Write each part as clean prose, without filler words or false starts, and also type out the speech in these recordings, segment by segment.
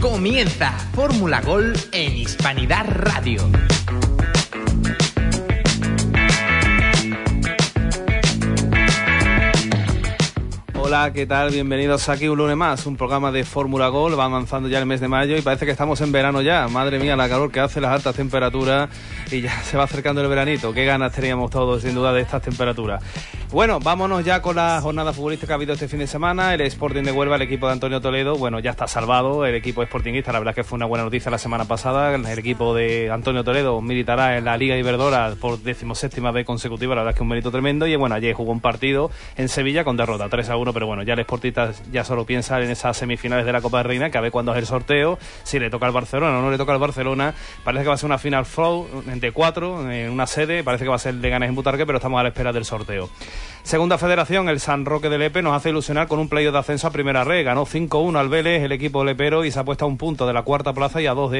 Comienza Fórmula Gol en Hispanidad Radio. Hola, ¿qué tal? Bienvenidos aquí un lunes más, un programa de Fórmula Gol. Va avanzando ya el mes de mayo y parece que estamos en verano ya. Madre mía, la calor que hace, las altas temperaturas, y ya se va acercando el veranito. Qué ganas teníamos todos, sin duda, de estas temperaturas. Bueno, vámonos ya con la jornada futbolística que ha habido este fin de semana. El Sporting de Huelva, el equipo de Antonio Toledo, bueno, ya está salvado. El equipo sportinguista, la verdad que fue una buena noticia la semana pasada. El equipo de Antonio Toledo militará en la Liga Iberdrola por 17ª vez consecutiva. La verdad es que un mérito tremendo. Y bueno, ayer jugó un partido en Sevilla con derrota 3-1, pero bueno, ya el Sportista ya solo piensa en esas semifinales de la Copa de Reina, que a ver cuándo es el sorteo, si le toca al Barcelona o no le toca al Barcelona. Parece que va a ser una final flow de 4 en una sede, parece que va a ser Leganés en Butarque, pero estamos a la espera del sorteo. Segunda federación, el San Roque de Lepe nos hace ilusionar con un playoff de ascenso a Primera Red. Ganó 5-1 al Vélez, el equipo lepero, y se ha puesto a un punto de la cuarta plaza y a dos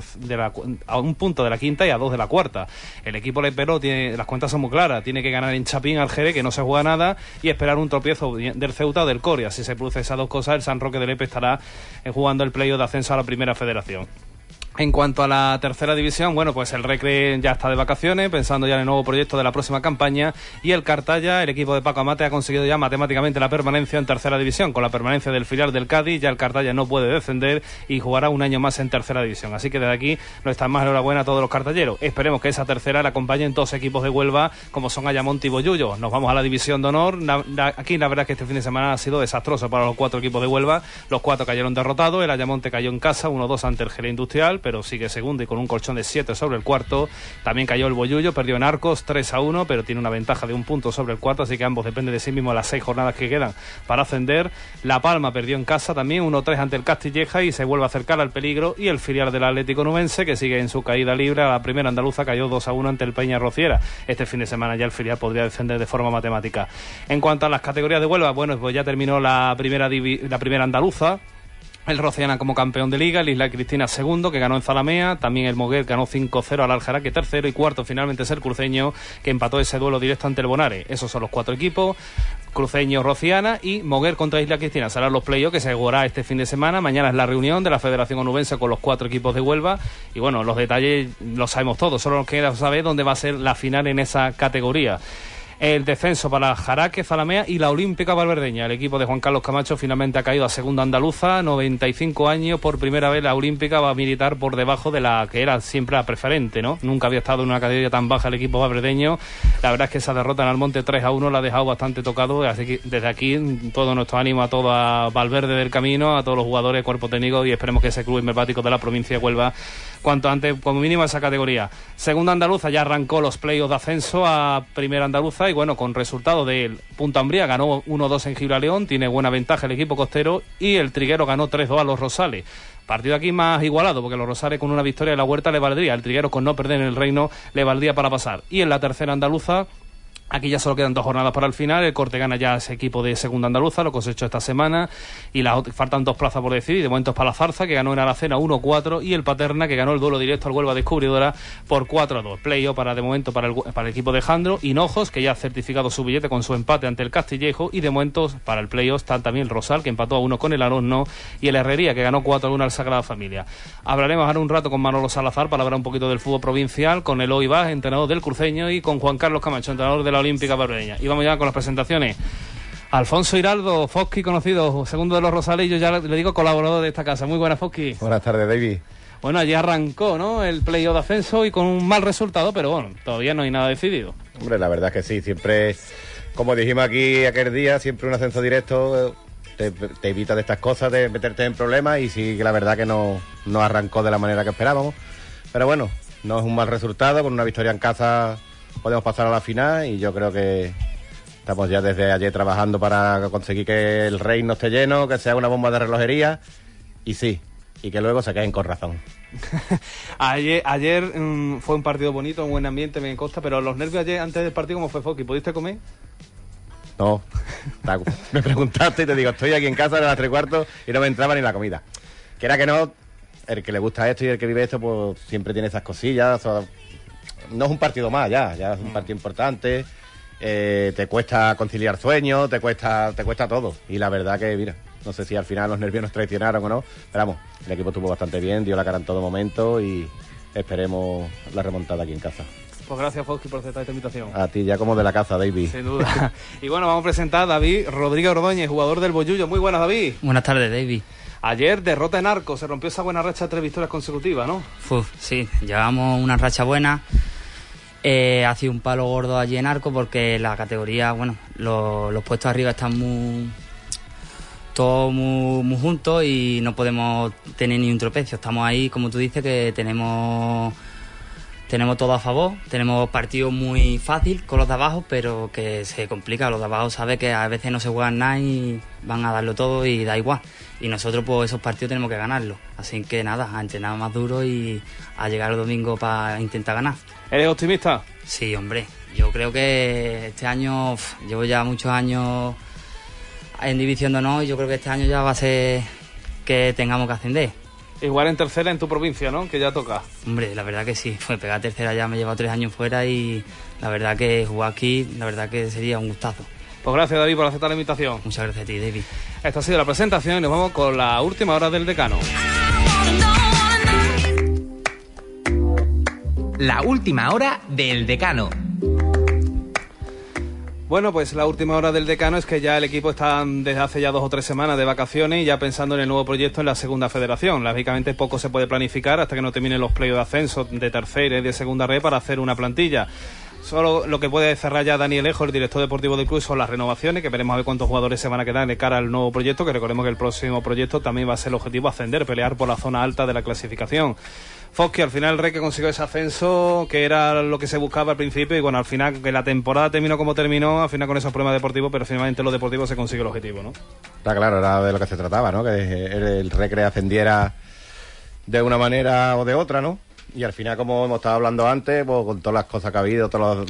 a un punto de la quinta y a 2 de la cuarta. El equipo lepero tiene, las cuentas son muy claras, tiene que ganar en Chapín al Jerez, que no se juega nada, y esperar un tropiezo del Ceuta o del Coria. Si se produce esas dos cosas, el San Roque de Lepe estará jugando el playoff de ascenso a la Primera Federación. En cuanto a la tercera división, bueno, pues el Recre ya está de vacaciones, pensando ya en el nuevo proyecto de la próxima campaña, y el Cartaya, el equipo de Paco Amate, ha conseguido ya matemáticamente la permanencia en tercera división. Con la permanencia del filial del Cádiz, ya el Cartaya no puede descender y jugará un año más en tercera división. Así que desde aquí nuestra más enhorabuena a todos los cartalleros. Esperemos que esa tercera la acompañen dos equipos de Huelva, como son Ayamonte y Bollullo. Nos vamos a la división de honor. Aquí la verdad es que este fin de semana ha sido desastroso para los 4 equipos de Huelva. Los 4 cayeron derrotados, el Ayamonte cayó en casa 1-2 ante el Jerez Industrial, pero sigue segundo y con un colchón de 7 sobre el cuarto. También cayó el Bollullo, perdió en Arcos 3-1, pero tiene una ventaja de 1 punto sobre el cuarto, así que ambos dependen de sí mismos las 6 jornadas que quedan para ascender. La Palma perdió en casa también 1-3 ante el Castilleja y se vuelve a acercar al peligro, y el filial del Atlético Nubense, que sigue en su caída libre a la primera andaluza, cayó 2-1 ante el Peña Rociera. Este fin de semana ya el filial podría descender de forma matemática. En cuanto a las categorías de Huelva, bueno, pues ya terminó la primera andaluza. El Rociana como campeón de liga, el Isla Cristina segundo, que ganó en Zalamea, también el Moguer ganó 5-0 al Aljaraque tercero, y cuarto finalmente es el Cruceño, que empató ese duelo directo ante el Bonares. Esos son los 4 equipos: Cruceño, Rociana y Moguer contra Isla Cristina. Serán los playoffs que se jugará este fin de semana. Mañana es la reunión de la Federación Onubense con los 4 equipos de Huelva, y bueno, los detalles los sabemos todos, solo nos queda saber dónde va a ser la final en esa categoría. El descenso para Jaraque, Zalamea y la Olímpica Valverdeña. El equipo de Juan Carlos Camacho finalmente ha caído a segunda andaluza, 95 años, por primera vez la Olímpica va a militar por debajo de la que era siempre la preferente, ¿no? Nunca había estado en una categoría tan baja el equipo valverdeño. La verdad es que esa derrota en Almonte 3-1 la ha dejado bastante tocado, así que desde aquí todo nuestro ánimo a toda Valverde del Camino, a todos los jugadores, cuerpo técnico, y esperemos que ese club emblemático de la provincia de Huelva cuanto antes, como mínimo, esa categoría. Segunda andaluza ya arrancó los playoffs de ascenso a primera andaluza, y bueno, con resultado del Punta Umbría, ganó 1-2 en Gibraleón, tiene buena ventaja el equipo costero, y el Triguero ganó 3-2 a los Rosales. Partido aquí más igualado, porque los Rosales con una victoria de la Huerta le valdría, el Triguero con no perder en el Reino le valdría para pasar. Y en la tercera andaluza, aquí ya solo quedan 2 jornadas para el final. El Cortegana ya es equipo de segunda andaluza, lo cosechó esta semana, y faltan 2 plazas por decidir. De momento es para la Zarza, que ganó en Aracena 1-4, y el Paterna, que ganó el duelo directo al Huelva Descubridora por 4-2. Playoff de momento para el equipo de Jandro. Hinojos, que ya ha certificado su billete con su empate ante el Castillejo, y de momento para el playoff está también el Rosal, que empató a 1 con el Arosno, y el Herrería, que ganó 4-1 al Sagrada Familia. Hablaremos ahora un rato con Manolo Salazar para hablar un poquito del fútbol provincial, con Eloy Vaz, entrenador del Cruceño, y con Juan Carlos Camacho, entrenador de la Olímpica Valverdeña. Y vamos ya con las presentaciones. Alfonso Hiraldo, Fosqui, conocido, segundo de los Rosales, yo ya le digo colaborador de esta casa. Muy buenas, Fosqui. Buenas tardes, David. Bueno, allí arrancó, ¿no?, el playoff de ascenso, y con un mal resultado, pero bueno, todavía no hay nada decidido. Hombre, la verdad es que sí, siempre, como dijimos aquí aquel día, siempre un ascenso directo te evita de estas cosas, de meterte en problemas, y sí que la verdad que no arrancó de la manera que esperábamos. Pero bueno, no es un mal resultado, con una victoria en casa podemos pasar a la final, y yo creo que estamos ya desde ayer trabajando para conseguir que el Reino esté lleno, que sea una bomba de relojería, y sí, y que luego se queden con razón. Ayer fue un partido bonito, un buen ambiente, me consta, pero los nervios ayer antes del partido, ¿cómo fue, Fosqui? ¿Pudiste comer? No, me preguntaste y te digo, estoy aquí en casa a las 3:15 y no me entraba ni la comida. Quiera que no, el que le gusta esto y el que vive esto, pues siempre tiene esas cosillas. O sea, no es un partido más, ya es un partido importante. Te cuesta conciliar sueños, te cuesta todo. Y la verdad que, mira, No sé si al final los nervios nos traicionaron o no, pero vamos, el equipo estuvo bastante bien, dio la cara en todo momento y esperemos la remontada aquí en casa. Pues gracias, Fosqui, por aceptar esta invitación. A ti, ya como de la casa, David. Sin duda. Y bueno, vamos a presentar a David Rodríguez Ordóñez, jugador del Bollullo. Muy buenas, David. Buenas tardes, David. Ayer, derrota en Arco, se rompió esa buena racha de 3 victorias consecutivas, ¿no? Sí, llevamos una racha buena. Ha sido un palo gordo allí en Arco porque la categoría, bueno, los puestos arriba están todos muy juntos y no podemos tener ni un tropecio. Estamos ahí, como tú dices, que tenemos todo a favor. Tenemos partidos muy fácil con los de abajo, pero que se complica. Los de abajo saben que a veces no se juegan nada y van a darlo todo y da igual. Y nosotros pues esos partidos tenemos que ganarlos. Así que nada, a entrenar más duro y a llegar el domingo para intentar ganar. ¿Eres optimista? Sí, hombre. Yo creo que este año, llevo ya muchos años en División de Honor y yo creo que este año ya va a ser que tengamos que ascender. Igual en tercera en tu provincia, ¿no? Que ya toca. Hombre, la verdad que sí. Pegar tercera ya me he llevado 3 años fuera y la verdad que jugar aquí, la verdad que sería un gustazo. Pues gracias, David, por aceptar la invitación. Muchas gracias a ti, David. Esta ha sido la presentación y nos vamos con la última hora del decano. La última hora del decano. Bueno, pues la última hora del decano es que ya el equipo está desde hace ya 2 o 3 semanas de vacaciones y ya pensando en el nuevo proyecto en la segunda federación. Lógicamente poco se puede planificar hasta que no terminen los playoffs de ascenso de tercera y de segunda red para hacer una plantilla. Solo lo que puede cerrar ya Daniel Ejo, el director deportivo del club, son las renovaciones, que veremos a ver cuántos jugadores se van a quedar de cara al nuevo proyecto, que recordemos que el próximo proyecto también va a ser el objetivo ascender, pelear por la zona alta de la clasificación. Fosqui, al final el Recre consiguió ese ascenso, que era lo que se buscaba al principio, y bueno, al final que la temporada terminó como terminó, al final con esos problemas deportivos, pero finalmente lo deportivo se consiguió el objetivo, ¿no? Está claro, era de lo que se trataba, ¿no? Que el Recre ascendiera de una manera o de otra, ¿no? Y al final, como hemos estado hablando antes, pues con todas las cosas que ha habido, todas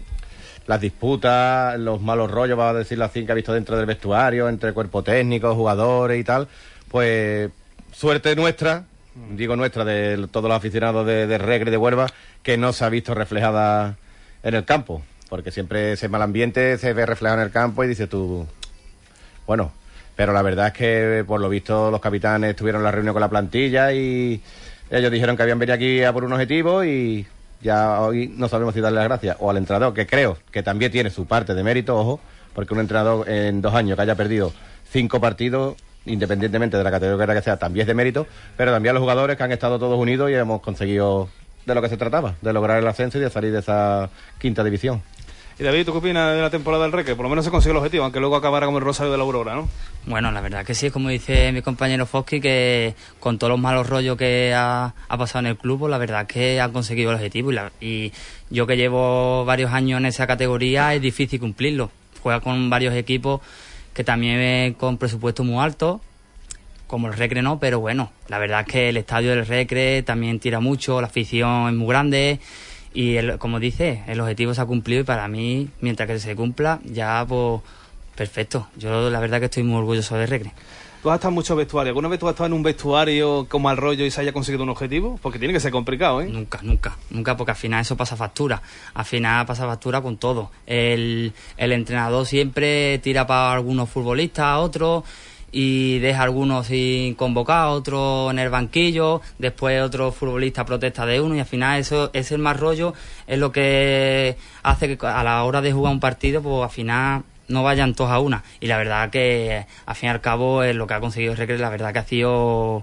las disputas, los malos rollos, vamos a decirlo así, que ha visto dentro del vestuario, entre cuerpo técnico, jugadores y tal, pues suerte nuestra, digo nuestra, de todos los aficionados de Recre de Huelva, que no se ha visto reflejada en el campo, porque siempre ese mal ambiente se ve reflejado en el campo y dices tú, bueno, pero la verdad es que por lo visto los capitanes tuvieron la reunión con la plantilla y ellos dijeron que habían venido aquí a por un objetivo y ya hoy no sabemos si darle las gracias o al entrenador, que creo que también tiene su parte de mérito, ojo, porque un entrenador en 2 años que haya perdido 5 partidos, independientemente de la categoría que sea, también es de mérito, pero también a los jugadores que han estado todos unidos y hemos conseguido de lo que se trataba, de lograr el ascenso y de salir de esa 5ª división. Y David, ¿tú qué opinas de la temporada del Recre? Por lo menos se consiguió el objetivo, aunque luego acabara como el Rosario de la Aurora, ¿no? Bueno, la verdad que sí, es como dice mi compañero Fosqui, que con todos los malos rollos que ha pasado en el club, pues la verdad que han conseguido el objetivo y yo que llevo varios años en esa categoría es difícil cumplirlo. Juega con varios equipos que también con presupuestos muy altos, como el Recre no, pero bueno, la verdad es que el estadio del Recre también tira mucho, la afición es muy grande. Y como dice, el objetivo se ha cumplido y para mí, mientras que se cumpla, ya pues perfecto. Yo la verdad que estoy muy orgulloso de Recre. ¿Tú has estado en muchos vestuarios? ¿Alguna vez tú has estado en un vestuario como al rollo y se haya conseguido un objetivo? Porque tiene que ser complicado, ¿eh? Nunca, porque al final eso pasa factura. Al final pasa factura con todo. El entrenador siempre tira para algunos futbolistas, a otros, y deja a algunos sin convocar, otros en el banquillo, después otro futbolista protesta de uno y al final eso es el más rollo, es lo que hace que a la hora de jugar un partido pues al final no vayan todos a una y la verdad que al fin y al cabo es lo que ha conseguido Recre, la verdad que ha sido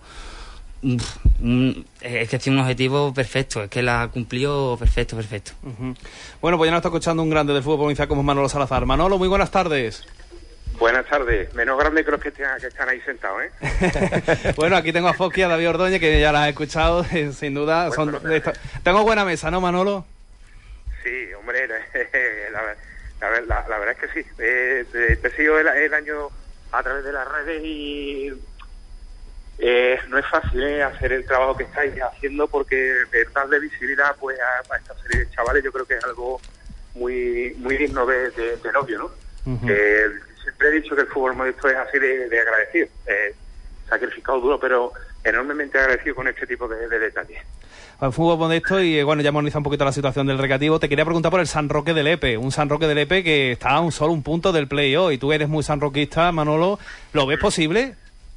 es que ha sido un objetivo perfecto, es que la ha cumplido perfecto. Uh-huh. Bueno, pues ya nos está escuchando un grande del fútbol provincial como es Manolo Salazar. Manolo, muy buenas tardes. Buenas tardes, menos grande que los que están ahí sentados, ¿eh? Bueno, aquí tengo a Fosqui y a David Ordóñez, que ya las he escuchado, sin duda. Bueno, Tengo buena mesa, ¿no, Manolo? Sí, hombre, la verdad es que sí. Te sigo el año a través de las redes y no es fácil hacer el trabajo que estáis haciendo porque darle visibilidad pues a esta serie de chavales yo creo que es algo muy digno de elogio, ¿no? Uh-huh. Siempre he dicho que el fútbol modesto es así de agradecido. sacrificado duro, pero enormemente agradecido con este tipo de detalles. El fútbol modesto y bueno, ya hemos analizado un poquito la situación del Recreativo. Te quería preguntar por el San Roque de Lepe, un San Roque de Lepe que está a solo un punto del play-off, y tú eres muy sanroquista, Manolo, ¿lo ves posible?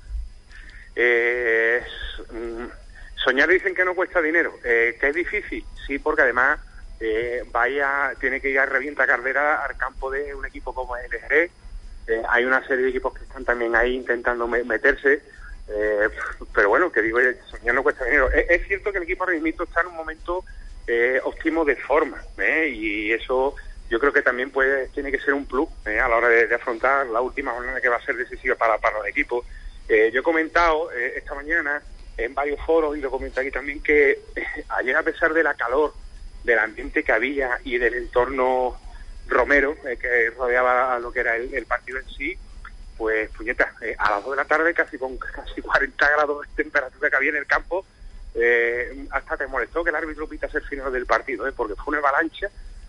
Soñar dicen que no cuesta dinero, que es difícil, sí, porque además tiene que ir a revienta Cardera al campo de un equipo como el Jerez. Hay una serie de equipos que están también ahí intentando meterse, pero bueno, que digo, soñar no cuesta dinero. Es cierto que el equipo ahora mismo está en un momento óptimo de forma, y eso yo creo que también tiene que ser un plus a la hora de afrontar la última jornada que va a ser decisiva para el equipo. Yo he comentado esta mañana en varios foros, y lo comento aquí también, que ayer, a pesar de la calor, del ambiente que había y del entorno romero que rodeaba lo que era el partido en sí, pues puñeta, a las 2 de la tarde, casi con casi 40 grados de temperatura que había en el campo, hasta te molestó que el árbitro pitase el final del partido, porque fue una avalancha,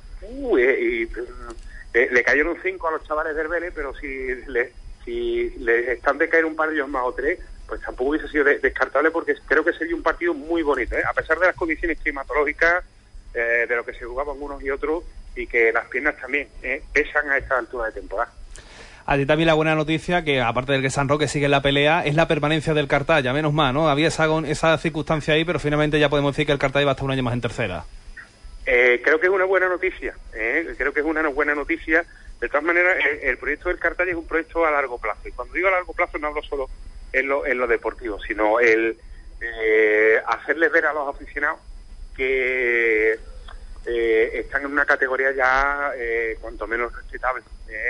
y le cayeron 5 a los chavales del Vélez, pero si les están de caer un par de ellos más o 3, pues tampoco hubiese sido descartable, porque creo que sería un partido muy bonito, a pesar de las condiciones climatológicas, de lo que se jugaban unos y otros, y que las piernas también pesan a esta altura de temporada. A ti también la buena noticia, que aparte del que San Roque sigue en la pelea, es la permanencia del Cartaya, menos mal, ¿no? Había esa circunstancia ahí, pero finalmente ya podemos decir que el Cartaya va a estar un año más en tercera. Creo que es una buena noticia, creo que es una buena noticia. De todas maneras, el proyecto del Cartaya es un proyecto a largo plazo, y cuando digo a largo plazo no hablo solo en lo deportivo, sino el hacerles ver a los aficionados que están en una categoría ya cuanto menos respetable,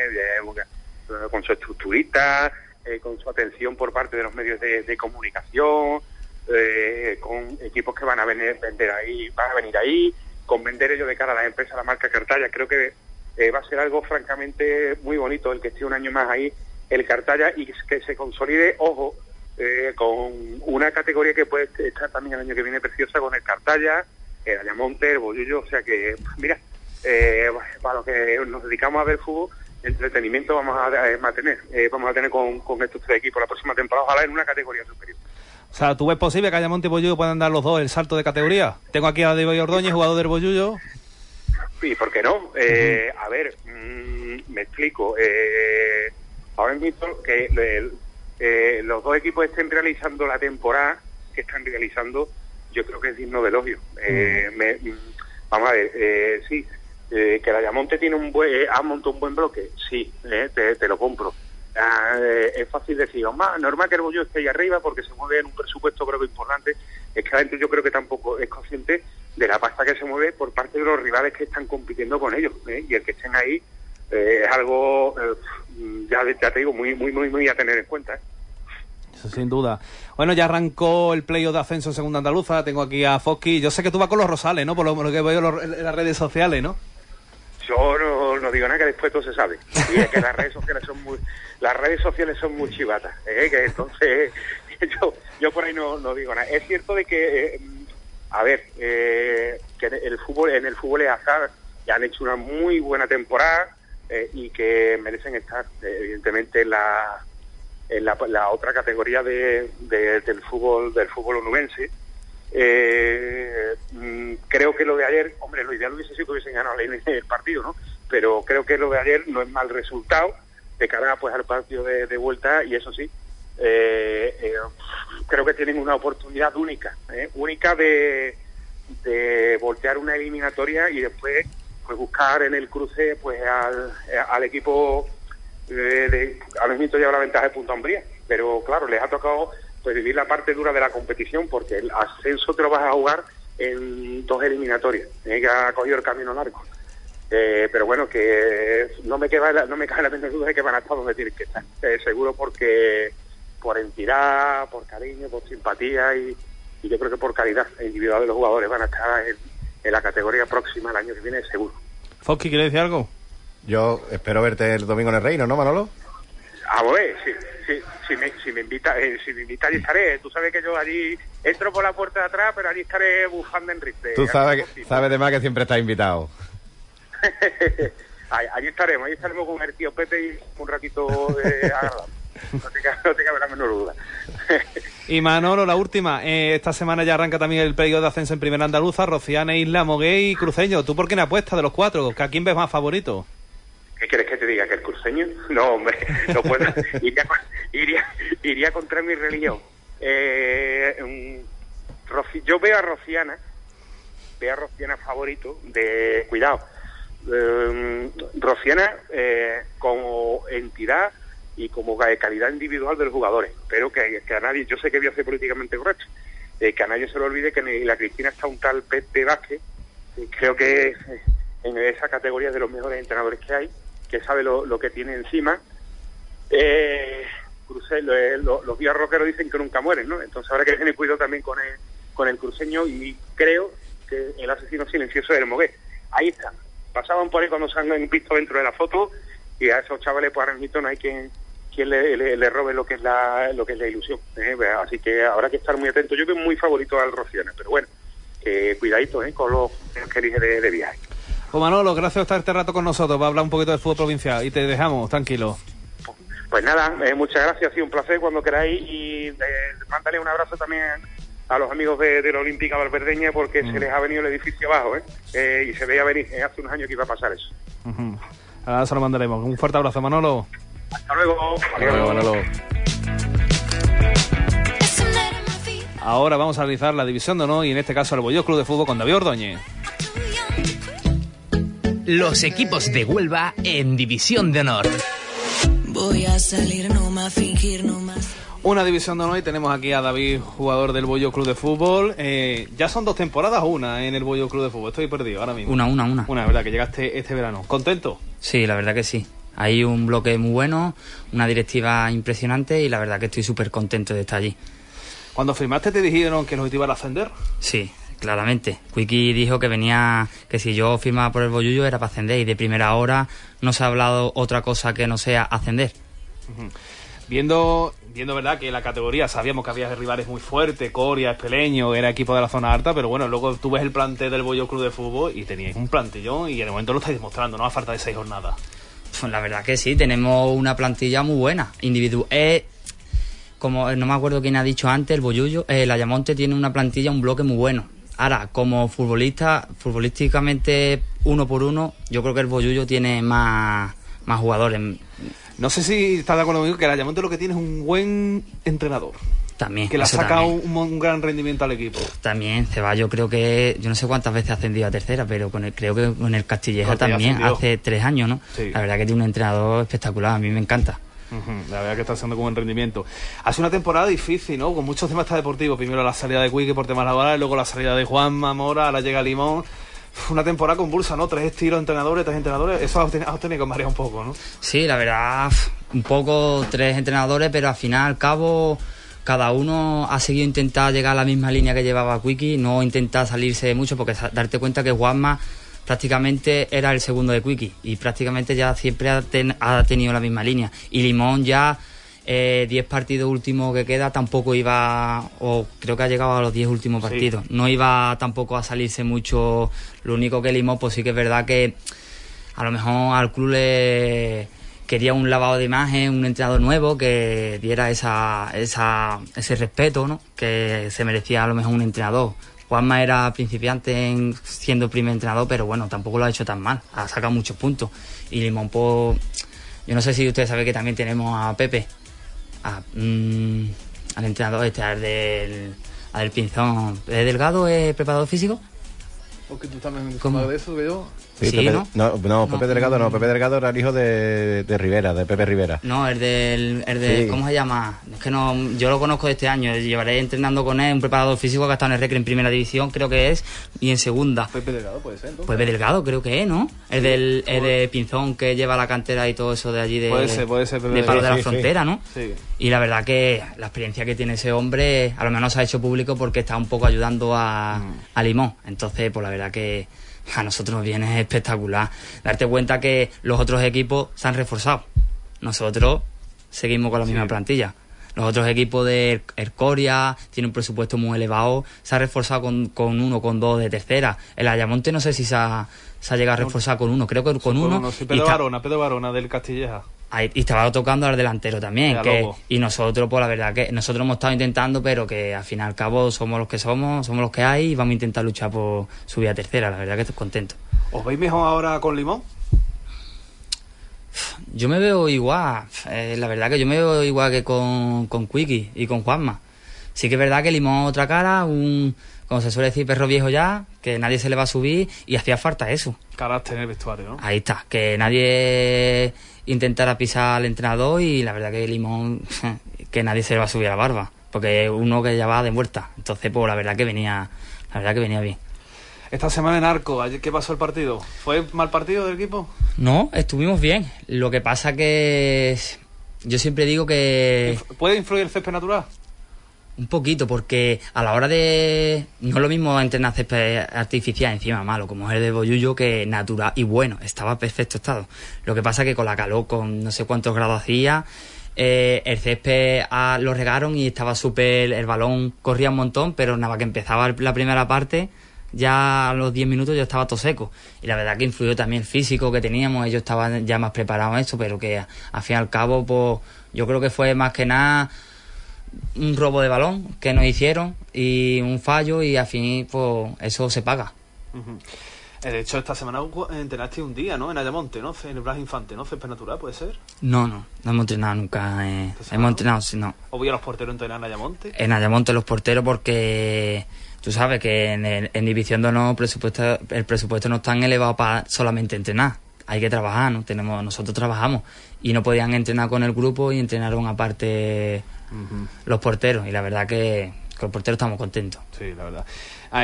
con su estructurita, con su atención por parte de los medios de comunicación, con equipos que van a venir ahí, con vender ellos de cara a las empresas la marca Cartaya. Creo que va a ser algo francamente muy bonito el que esté un año más ahí el Cartaya, y que se consolide, ojo, con una categoría que puede estar también el año que viene preciosa, con el Cartaya, el Ayamonte, el Bollullo. O sea que, mira, para los que nos dedicamos a ver fútbol, entretenimiento vamos a tener con estos 3 equipos la próxima temporada, ojalá en una categoría superior. O sea, ¿tú ves posible que Ayamonte y Bollullo puedan dar los dos el salto de categoría? Tengo aquí a David Ordóñez, jugador del Bollullo. Sí, ¿por qué no? A ver, me explico. Ahora mismo que los dos equipos estén realizando la temporada que están realizando, yo creo que es digno de elogio. Vamos a ver, sí, que el Ayamonte ha montado un buen bloque, sí, te lo compro. Es fácil decir, normal que el Bollullo esté ahí arriba porque se mueve en un presupuesto, creo que importante. Es que la gente, yo creo que tampoco es consciente de la pasta que se mueve por parte de los rivales que están compitiendo con ellos, y el que estén ahí es algo, ya te digo, muy a tener en cuenta. Eso sin duda. Bueno, ya arrancó el playoff de ascenso en Segunda Andaluza. Tengo aquí a Fosky. Yo sé que tú vas con los Rosales, ¿no? Por lo que veo en las redes sociales, ¿no? Yo no digo nada, que después todo se sabe. Y es que las redes sociales son muy chivatas, que entonces yo por ahí no digo nada. Es cierto de que que en el fútbol es azar, ya han hecho una muy buena temporada, y que merecen estar evidentemente en la otra categoría del fútbol onubense. Creo que lo de ayer, hombre, lo ideal hubiese sido que hubiesen ganado el partido, ¿no? Pero creo que lo de ayer no es mal resultado de cara pues al partido de vuelta, y eso sí, creo que tienen una oportunidad única de voltear una eliminatoria y después pues buscar en el cruce pues al equipo ahora mismo lleva la ventaja de Punta Umbría, pero claro, les ha tocado pues vivir la parte dura de la competición, porque el ascenso te lo vas a jugar en 2 eliminatorias, que ha cogido el camino largo. Pero bueno, que no me cabe la menor duda de que van a estar donde tienen que estar, seguro, porque por entidad, por cariño, por simpatía y yo creo que por calidad individual de los jugadores van a estar en la categoría próxima el año que viene, seguro. Fosky, ¿quiere decir algo? Yo espero verte el domingo en el Reino, ¿no, Manolo? Si me invita, allí estaré. Tú sabes que yo allí entro por la puerta de atrás, pero allí estaré bufando en rifle. Tú sabes de más que siempre estás invitado. allí estaremos con el tío Pepe y un ratito agradable. no tenga la menor duda. Y Manolo, la última. Esta semana ya arranca también el periodo de ascenso en Primera Andaluza, Rociana, Isla, Mogué y Cruceño. ¿Tú por quién apuestas de los cuatro? ¿A quién ves más favorito? ¿Qué quieres que te diga? ¿Que el cruceño? No, hombre, no puedo. Iría contra mi religión. Yo veo a Rociana favorito de... Cuidado. Rociana como entidad y como calidad individual de los jugadores, pero que a nadie, yo sé que voy a ser políticamente correcto, que a nadie se le olvide que la Cristina está un tal Pepe Vázquez, creo que en esa categoría de los mejores entrenadores que hay, que sabe lo que tiene encima. Los villarroqueros dicen que nunca mueren, ¿no? Entonces habrá que tener cuidado también con el cruceño, y creo que el asesino silencioso es el Mogué. Ahí está. Pasaban por ahí cuando se han visto dentro de la foto, y a esos chavales pues Aranjito no hay quien le robe lo que es la ilusión. Así que habrá que estar muy atento. Yo veo muy favorito al Rociana, pero bueno, cuidadito con los que elige de viaje. Pues Manolo, gracias por estar este rato con nosotros. Va a hablar un poquito del fútbol provincial y te dejamos tranquilo. Pues nada, muchas gracias, ha sido un placer cuando queráis, y mándale un abrazo también a los amigos de la Olímpica Valverdeña, porque se les ha venido el edificio abajo, y se veía venir hace unos años que iba a pasar eso. Ahora se lo mandaremos. Un fuerte abrazo, Manolo. Hasta luego. Hasta luego, Manolo. Ahora vamos a analizar la división de honor, y en este caso el Bolló Club de Fútbol con David Ordóñez. Los equipos de Huelva en división de honor. Voy a salir, no más fingir, no más. Una división de honor, y tenemos aquí a David, jugador del Bolló Club de Fútbol. Ya son 2 temporadas, una en el Bolló Club de Fútbol. Estoy perdido ahora mismo. Una, ¿verdad? Que llegaste este verano. ¿Contento? Sí, la verdad que sí. Hay un bloque muy bueno, una directiva impresionante, y la verdad que estoy súper contento de estar allí. Cuando firmaste, ¿te dijeron que el objetivo era ascender? Sí, claramente. Quiqui dijo que si yo firmaba por el Bollullo era para ascender, y de primera hora no se ha hablado otra cosa que no sea ascender. Viendo verdad que la categoría sabíamos que había rivales muy fuertes, Coria, Espeleño, era equipo de la zona alta, pero bueno, luego tú ves el plantel del Bolló Club de Fútbol y teníais un plantillón, y en el momento lo estáis demostrando, no a falta de 6 jornadas. Pues la verdad que sí, tenemos una plantilla muy buena, individual. Como no me acuerdo quién ha dicho antes, el Bollullo, el Ayamonte tiene una plantilla, un bloque muy bueno. Ahora, como futbolísticamente, uno por uno, yo creo que el Bollullo tiene más jugadores. No sé si estás de acuerdo conmigo que el Ayamonte lo que tiene es un buen entrenador. También. Que le ha sacado un gran rendimiento al equipo. También, Ceballos creo que, yo no sé cuántas veces ha ascendido a tercera, pero creo que con el Castilleja también ascendió hace 3 años, ¿no? Sí. La verdad que tiene un entrenador espectacular, a mí me encanta. La verdad que está haciendo con buen rendimiento. Ha sido una temporada difícil, ¿no? Con muchos temas deportivos. Primero la salida de Quique por temas laborales, luego la salida de Juanma Mora, ahora llega Limón. Una temporada convulsa, ¿no? 3 estilos de entrenadores, 3 entrenadores. Eso has tenido que marear un poco, ¿no? Sí, la verdad, un poco 3 entrenadores, pero al final, al cabo, cada uno ha seguido intentar llegar a la misma línea que llevaba Quique, no intentar salirse mucho, porque darte cuenta que Juanma prácticamente era el segundo de Quique y prácticamente ya siempre ha tenido la misma línea. Y Limón ya 10 partidos últimos que queda tampoco iba, o creo que ha llegado a los 10 últimos partidos, no iba tampoco a salirse mucho. Lo único que Limón, pues sí que es verdad que a lo mejor al club le quería un lavado de imagen, un entrenador nuevo que diera ese respeto, ¿no?, que se merecía a lo mejor un entrenador. Juanma era principiante siendo el primer entrenador, pero bueno, tampoco lo ha hecho tan mal, ha sacado muchos puntos. Y Limón, pues, yo no sé si ustedes saben que también tenemos a Pepe, al entrenador al del Pinzón. ¿Es Delgado, es preparador físico? Porque tú también sabes de eso que yo. Sí, Pepe, ¿no? Pepe Delgado no. Pepe Delgado era el hijo de Rivera, de Pepe Rivera. No, el de sí. ¿Cómo se llama? Es que no, yo lo conozco de este año, llevaré entrenando con él, un preparador físico que ha estado en el Recre en primera división, creo que es, y en segunda. Pepe Delgado puede ser, entonces. Pepe Delgado creo que es, ¿no? El de Pinzón, que lleva la cantera y todo eso de allí de... Puede ser Pepe de Palo de la sí, Frontera, ¿no? Sí. Y la verdad que la experiencia que tiene ese hombre, a lo menos se ha hecho público porque está un poco ayudando a Limón. Entonces, pues la verdad que a nosotros nos viene espectacular. Darte cuenta que los otros equipos se han reforzado. Nosotros seguimos con la misma plantilla. Los otros equipos de Coria tienen un presupuesto muy elevado. Se ha reforzado con 1, con 2 de tercera. El Ayamonte no sé si se ha llegado a reforzar con 1. Creo que con 1. Sí, Pedro Barona del Castilleja. Y estaba tocando al delantero también. Loco. Y nosotros, pues la verdad que nosotros hemos estado intentando, pero que al fin y al cabo somos los que hay y vamos a intentar luchar por subir a tercera. La verdad que estoy contento. ¿Os veis mejor ahora con Limón? Yo me veo igual, la verdad que yo me veo igual que con Quicky y con Juanma. Sí que es verdad que Limón otra cara, como se suele decir, perro viejo ya, que nadie se le va a subir y hacía falta eso. Carácter en el vestuario, ¿no? Ahí está, que nadie intentara pisar al entrenador y la verdad que Limón, que nadie se le va a subir a la barba, porque es uno que ya va de vuelta. Entonces, pues la verdad que venía bien. Esta semana en Arco, ¿qué pasó el partido? ¿Fue mal partido del equipo? No, estuvimos bien. Lo que pasa que yo siempre digo que... ¿Puede influir el césped natural? Un poquito, porque a la hora de... No es lo mismo entrenar césped artificial encima malo, como es el de Bollullo, que natural y bueno, estaba en perfecto estado. Lo que pasa que con la calor, con no sé cuántos grados hacía, el césped lo regaron y estaba súper... El balón corría un montón, pero nada que empezaba la primera parte... Ya a los 10 minutos yo estaba todo seco y la verdad que influyó también el físico que teníamos, ellos estaban ya más preparados a esto, pero que al fin y al cabo pues yo creo que fue más que nada un robo de balón que nos hicieron y un fallo y al fin pues eso se paga. Uh-huh. De hecho esta semana entrenaste un día, ¿no? En Ayamonte, ¿no? En el Blas Infante, ¿no? Césped natural, ¿puede ser? No hemos entrenado nunca, hemos entrenado, sí, no. ¿O voy a los porteros entrenar en Ayamonte? En Ayamonte los porteros porque... Tú sabes que en División de Honor el presupuesto no es tan elevado para solamente entrenar. Hay que trabajar, ¿no? Nosotros trabajamos y no podían entrenar con el grupo y entrenaron aparte los porteros. Y la verdad que con los porteros estamos contentos. Sí, la verdad.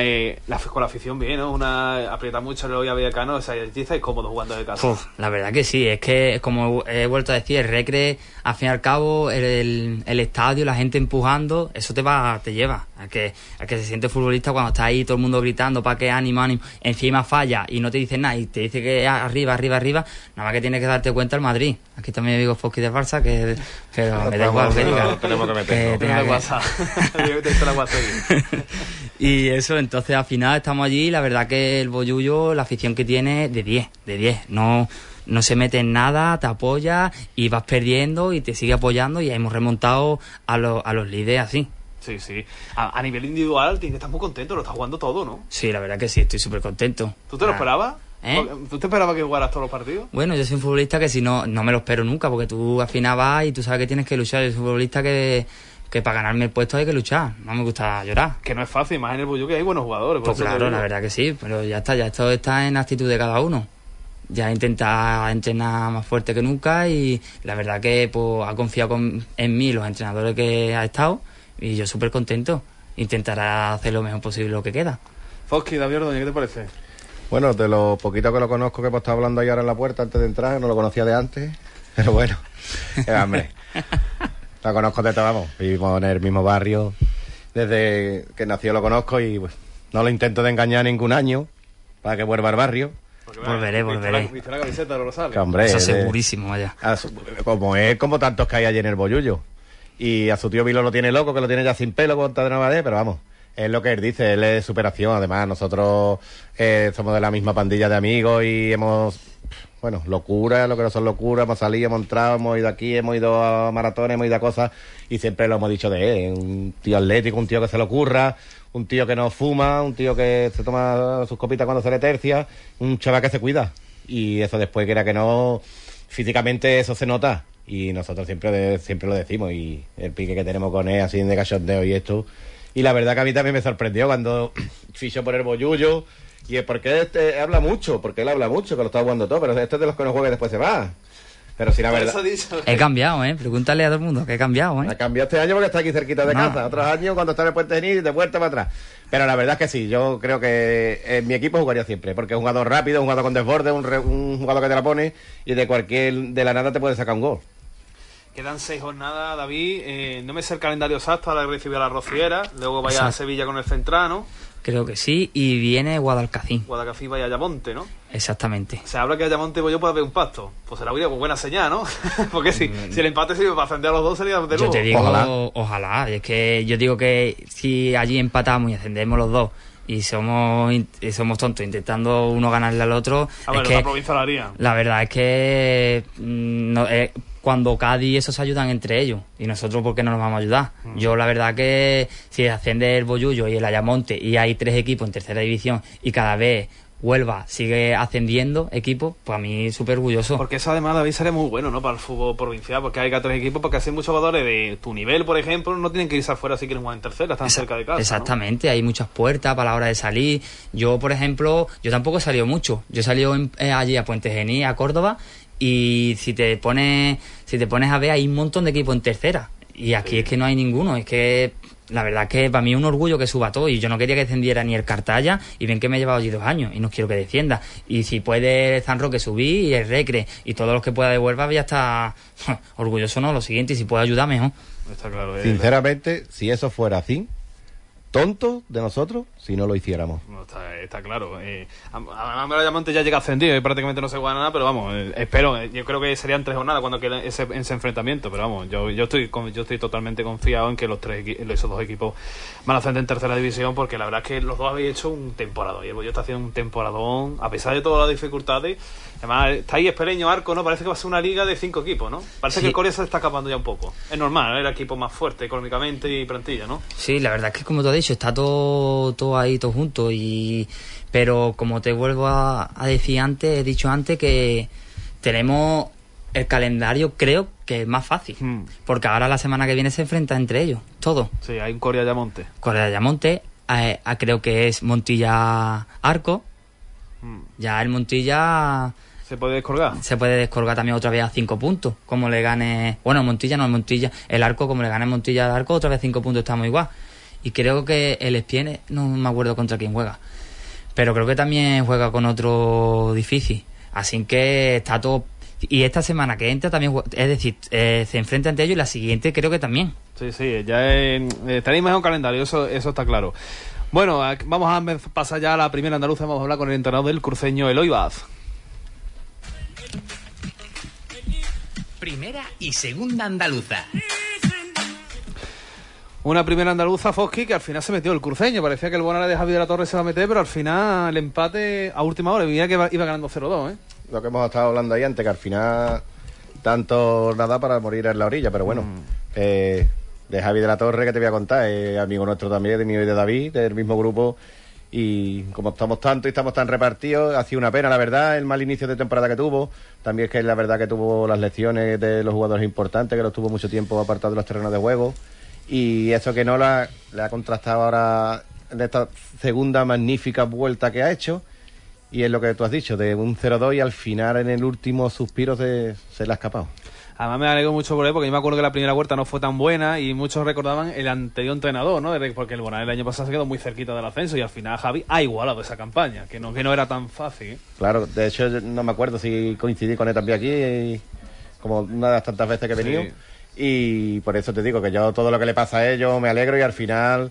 Con la afición bien, ¿no? Aprieta mucho el hoy a Vallecano, o sea, estáis cómodos jugando de casa. La verdad que sí, es que como he vuelto a decir, el Recre, al fin y al cabo, el estadio, la gente empujando, eso te lleva a que se siente futbolista cuando está ahí todo el mundo gritando para que ánimo, encima falla y no te dice nada y te dice que arriba, nada más que tienes que darte cuenta el Madrid. Aquí también digo Fosqui de Barça, pero me da igual que diga. Tenemos que meterlo. Y eso, entonces al final estamos allí, la verdad que el Bollullo, la afición que tiene, de 10, no se mete en nada, te apoya y vas perdiendo y te sigue apoyando y hemos remontado a los líderes así. Sí. A nivel individual estás muy contento, lo estás jugando todo, ¿no? Sí, la verdad que sí, estoy súper contento. ¿Tú te lo esperabas? ¿Tú te esperabas que jugaras todos los partidos? Bueno, yo soy un futbolista que si no me lo espero nunca, porque tú al final vas y tú sabes que tienes que luchar. Yo soy un futbolista que para ganarme el puesto hay que luchar, no me gusta llorar. Que no es fácil, más en el Bollullo que hay buenos jugadores. Pues claro, la verdad que sí, pero ya esto está en la actitud de cada uno. Ya intenta entrenar más fuerte que nunca y la verdad que pues, ha confiado en mí los entrenadores que ha estado y yo súper contento. Intentará hacer lo mejor posible lo que queda. Fosqui, David Ordóñez, ¿qué te parece? Bueno, de lo poquito que lo conozco, que hemos estado hablando ahí ahora en la puerta antes de entrar, no lo conocía de antes, pero bueno, hombre, lo conozco de todo, vamos, vivimos en el mismo barrio, desde que nació lo conozco y pues, no lo intento de engañar ningún año para que vuelva al barrio. Volveré. ¿Viste la camiseta de Rosales? Que, hombre, eso segurísimo, vaya. Como tantos que hay allí en el Bollullo. Y a su tío Vilo lo tiene loco, que lo tiene ya sin pelo con de Navadé, pero vamos, es lo que él dice, él es superación. Además, nosotros somos de la misma pandilla de amigos y hemos, bueno, locuras, lo que no son locuras, hemos salido, hemos entrado, hemos ido aquí, hemos ido a maratones, hemos ido a cosas y siempre lo hemos dicho de él, un tío atlético, un tío que se le ocurra, un tío que no fuma, un tío que se toma sus copitas cuando se le tercia, un chaval que se cuida y eso después, quiera que no, físicamente eso se nota. Y nosotros siempre lo decimos y el pique que tenemos con él así de cachondeo y esto. Y la verdad que a mí también me sorprendió cuando fichó por el Bollullo. Y es porque él habla mucho, que lo está jugando todo, pero este es de los que no juega y después se va. Pero si la verdad... He cambiado, pregúntale a todo el mundo que he cambiado, Ha cambiado este año porque está aquí cerquita de casa. Otros años cuando está en el Puente Genil de vuelta para atrás. Pero la verdad es que sí, yo creo que en mi equipo jugaría siempre, porque es un jugador rápido, un jugador con desborde, un jugador que te la pone y de la nada te puede sacar un gol. Quedan 6 jornadas, David. No me sé el calendario exacto, ahora recibe a la Rociera, luego vaya a Sevilla con el Central, ¿no? Creo que sí, y viene Guadalcacín. Guadalcacín vaya a Ayamonte, ¿no? Exactamente. Se habla que Ayamonte y yo puede haber un pacto. Pues será buena señal, ¿no? Porque si el empate sirve para ascender a los dos sería de lujo. Yo te digo, ojalá. Es que yo digo que si allí empatamos y ascendemos los dos y somos tontos intentando uno ganarle al otro, a ver, es que la provincia lo haría. La verdad es que cuando Cádiz esos se ayudan entre ellos, y nosotros ¿por qué no nos vamos a ayudar? Yo la verdad que si asciende el Bollullo y el Ayamonte y hay 3 equipos en tercera división y cada vez Huelva sigue ascendiendo equipos, pues a mí súper orgulloso. Porque eso además, David, sería muy bueno, ¿no? Para el fútbol provincial, porque hay 3 equipos, porque así muchos jugadores de tu nivel, por ejemplo, no tienen que irse afuera si quieren jugar en tercera, están cerca de casa. Exactamente, ¿no? Hay muchas puertas para la hora de salir. Yo, por ejemplo, yo tampoco he salido mucho. Yo he salido allí a Puente Genil, a Córdoba, y si te pones a ver, hay un montón de equipos en tercera. Y aquí es que no hay ninguno, es que la verdad es que para mí es un orgullo que suba todo, y yo no quería que descendiera ni el Cartaya, y ven que me he llevado allí 2 años y no quiero que descienda, y si puede San Roque subir y el Recre y todos los que pueda de Huelva, ya está orgulloso, ¿no? Lo siguiente, y si puede ayudar mejor. Está claro, sinceramente, si eso fuera así, tonto de nosotros si no lo hiciéramos. No, está claro. A Ayamonte ya llega ascendido y prácticamente no se juega nada, pero vamos, espero, yo creo que serían 3 jornadas cuando quede ese enfrentamiento, pero vamos, yo estoy totalmente confiado en que esos 2 equipos van a ascender en tercera división, porque la verdad es que los 2 habéis hecho un temporadón, y el Bollo está haciendo un temporadón, a pesar de todas las dificultades. Además, está ahí Espeleño, Arco, ¿no? Parece que va a ser una liga de 5 equipos, ¿no? Parece que el Corea se está escapando ya un poco. Es normal, ¿no? El equipo más fuerte económicamente y plantilla, ¿no? Sí, la verdad es que, como te has dicho, está todo ahí, todo junto. Pero como te vuelvo a decir antes, he dicho antes que tenemos el calendario, creo que es más fácil. Porque ahora la semana que viene se enfrenta entre ellos, todo. Sí, hay un Corea Ayamonte. Corea Ayamonte, creo que es Montilla Arco. Ya el Montilla se puede descolgar también otra vez a 5 puntos, como le gane, bueno, Montilla, el Arco, como le gane Montilla al Arco, otra vez 5 puntos, estamos igual. Y creo que el Espiene, no me acuerdo contra quién juega, pero creo que también juega con otro difícil, así que está todo. Y esta semana que entra también, es decir, se enfrenta entre ellos, y la siguiente creo que también. Sí, ya tenéis mejor calendario, eso está claro. Bueno, vamos a pasar ya a la primera andaluza. Vamos a hablar con el entrenador del cruceño, Eloy Vaz. Primera y segunda andaluza. Una primera andaluza, Fosqui, que al final se metió el cruceño. Parecía que el Bonares de Javi de la Torre se va a meter, pero al final el empate a última hora. Mira que iba ganando 0-2, ¿eh? Lo que hemos estado hablando ahí antes, que al final tanto nada para morir en la orilla, pero bueno, de Javi de la Torre, que te voy a contar, amigo nuestro también, de mí y de David, del mismo grupo, y como estamos tanto y estamos tan repartidos, ha sido una pena, la verdad, el mal inicio de temporada que tuvo, también es que la verdad que tuvo las lesiones de los jugadores importantes, que los tuvo mucho tiempo apartados de los terrenos de juego, y eso que no le ha contrastado ahora en esta segunda magnífica vuelta que ha hecho, y es lo que tú has dicho, de un 0-2 y al final en el último suspiro se le ha escapado. Además me alegro mucho por él, porque yo me acuerdo que la primera vuelta no fue tan buena y muchos recordaban el anterior entrenador, ¿no? Porque el Bonares el año pasado se quedó muy cerquita del ascenso y al final Javi ha igualado esa campaña, que no era tan fácil, ¿eh? Claro, de hecho no me acuerdo si coincidí con él también aquí, como una de las tantas veces que he venido, y por eso te digo que yo todo lo que le pasa a ellos me alegro, y al final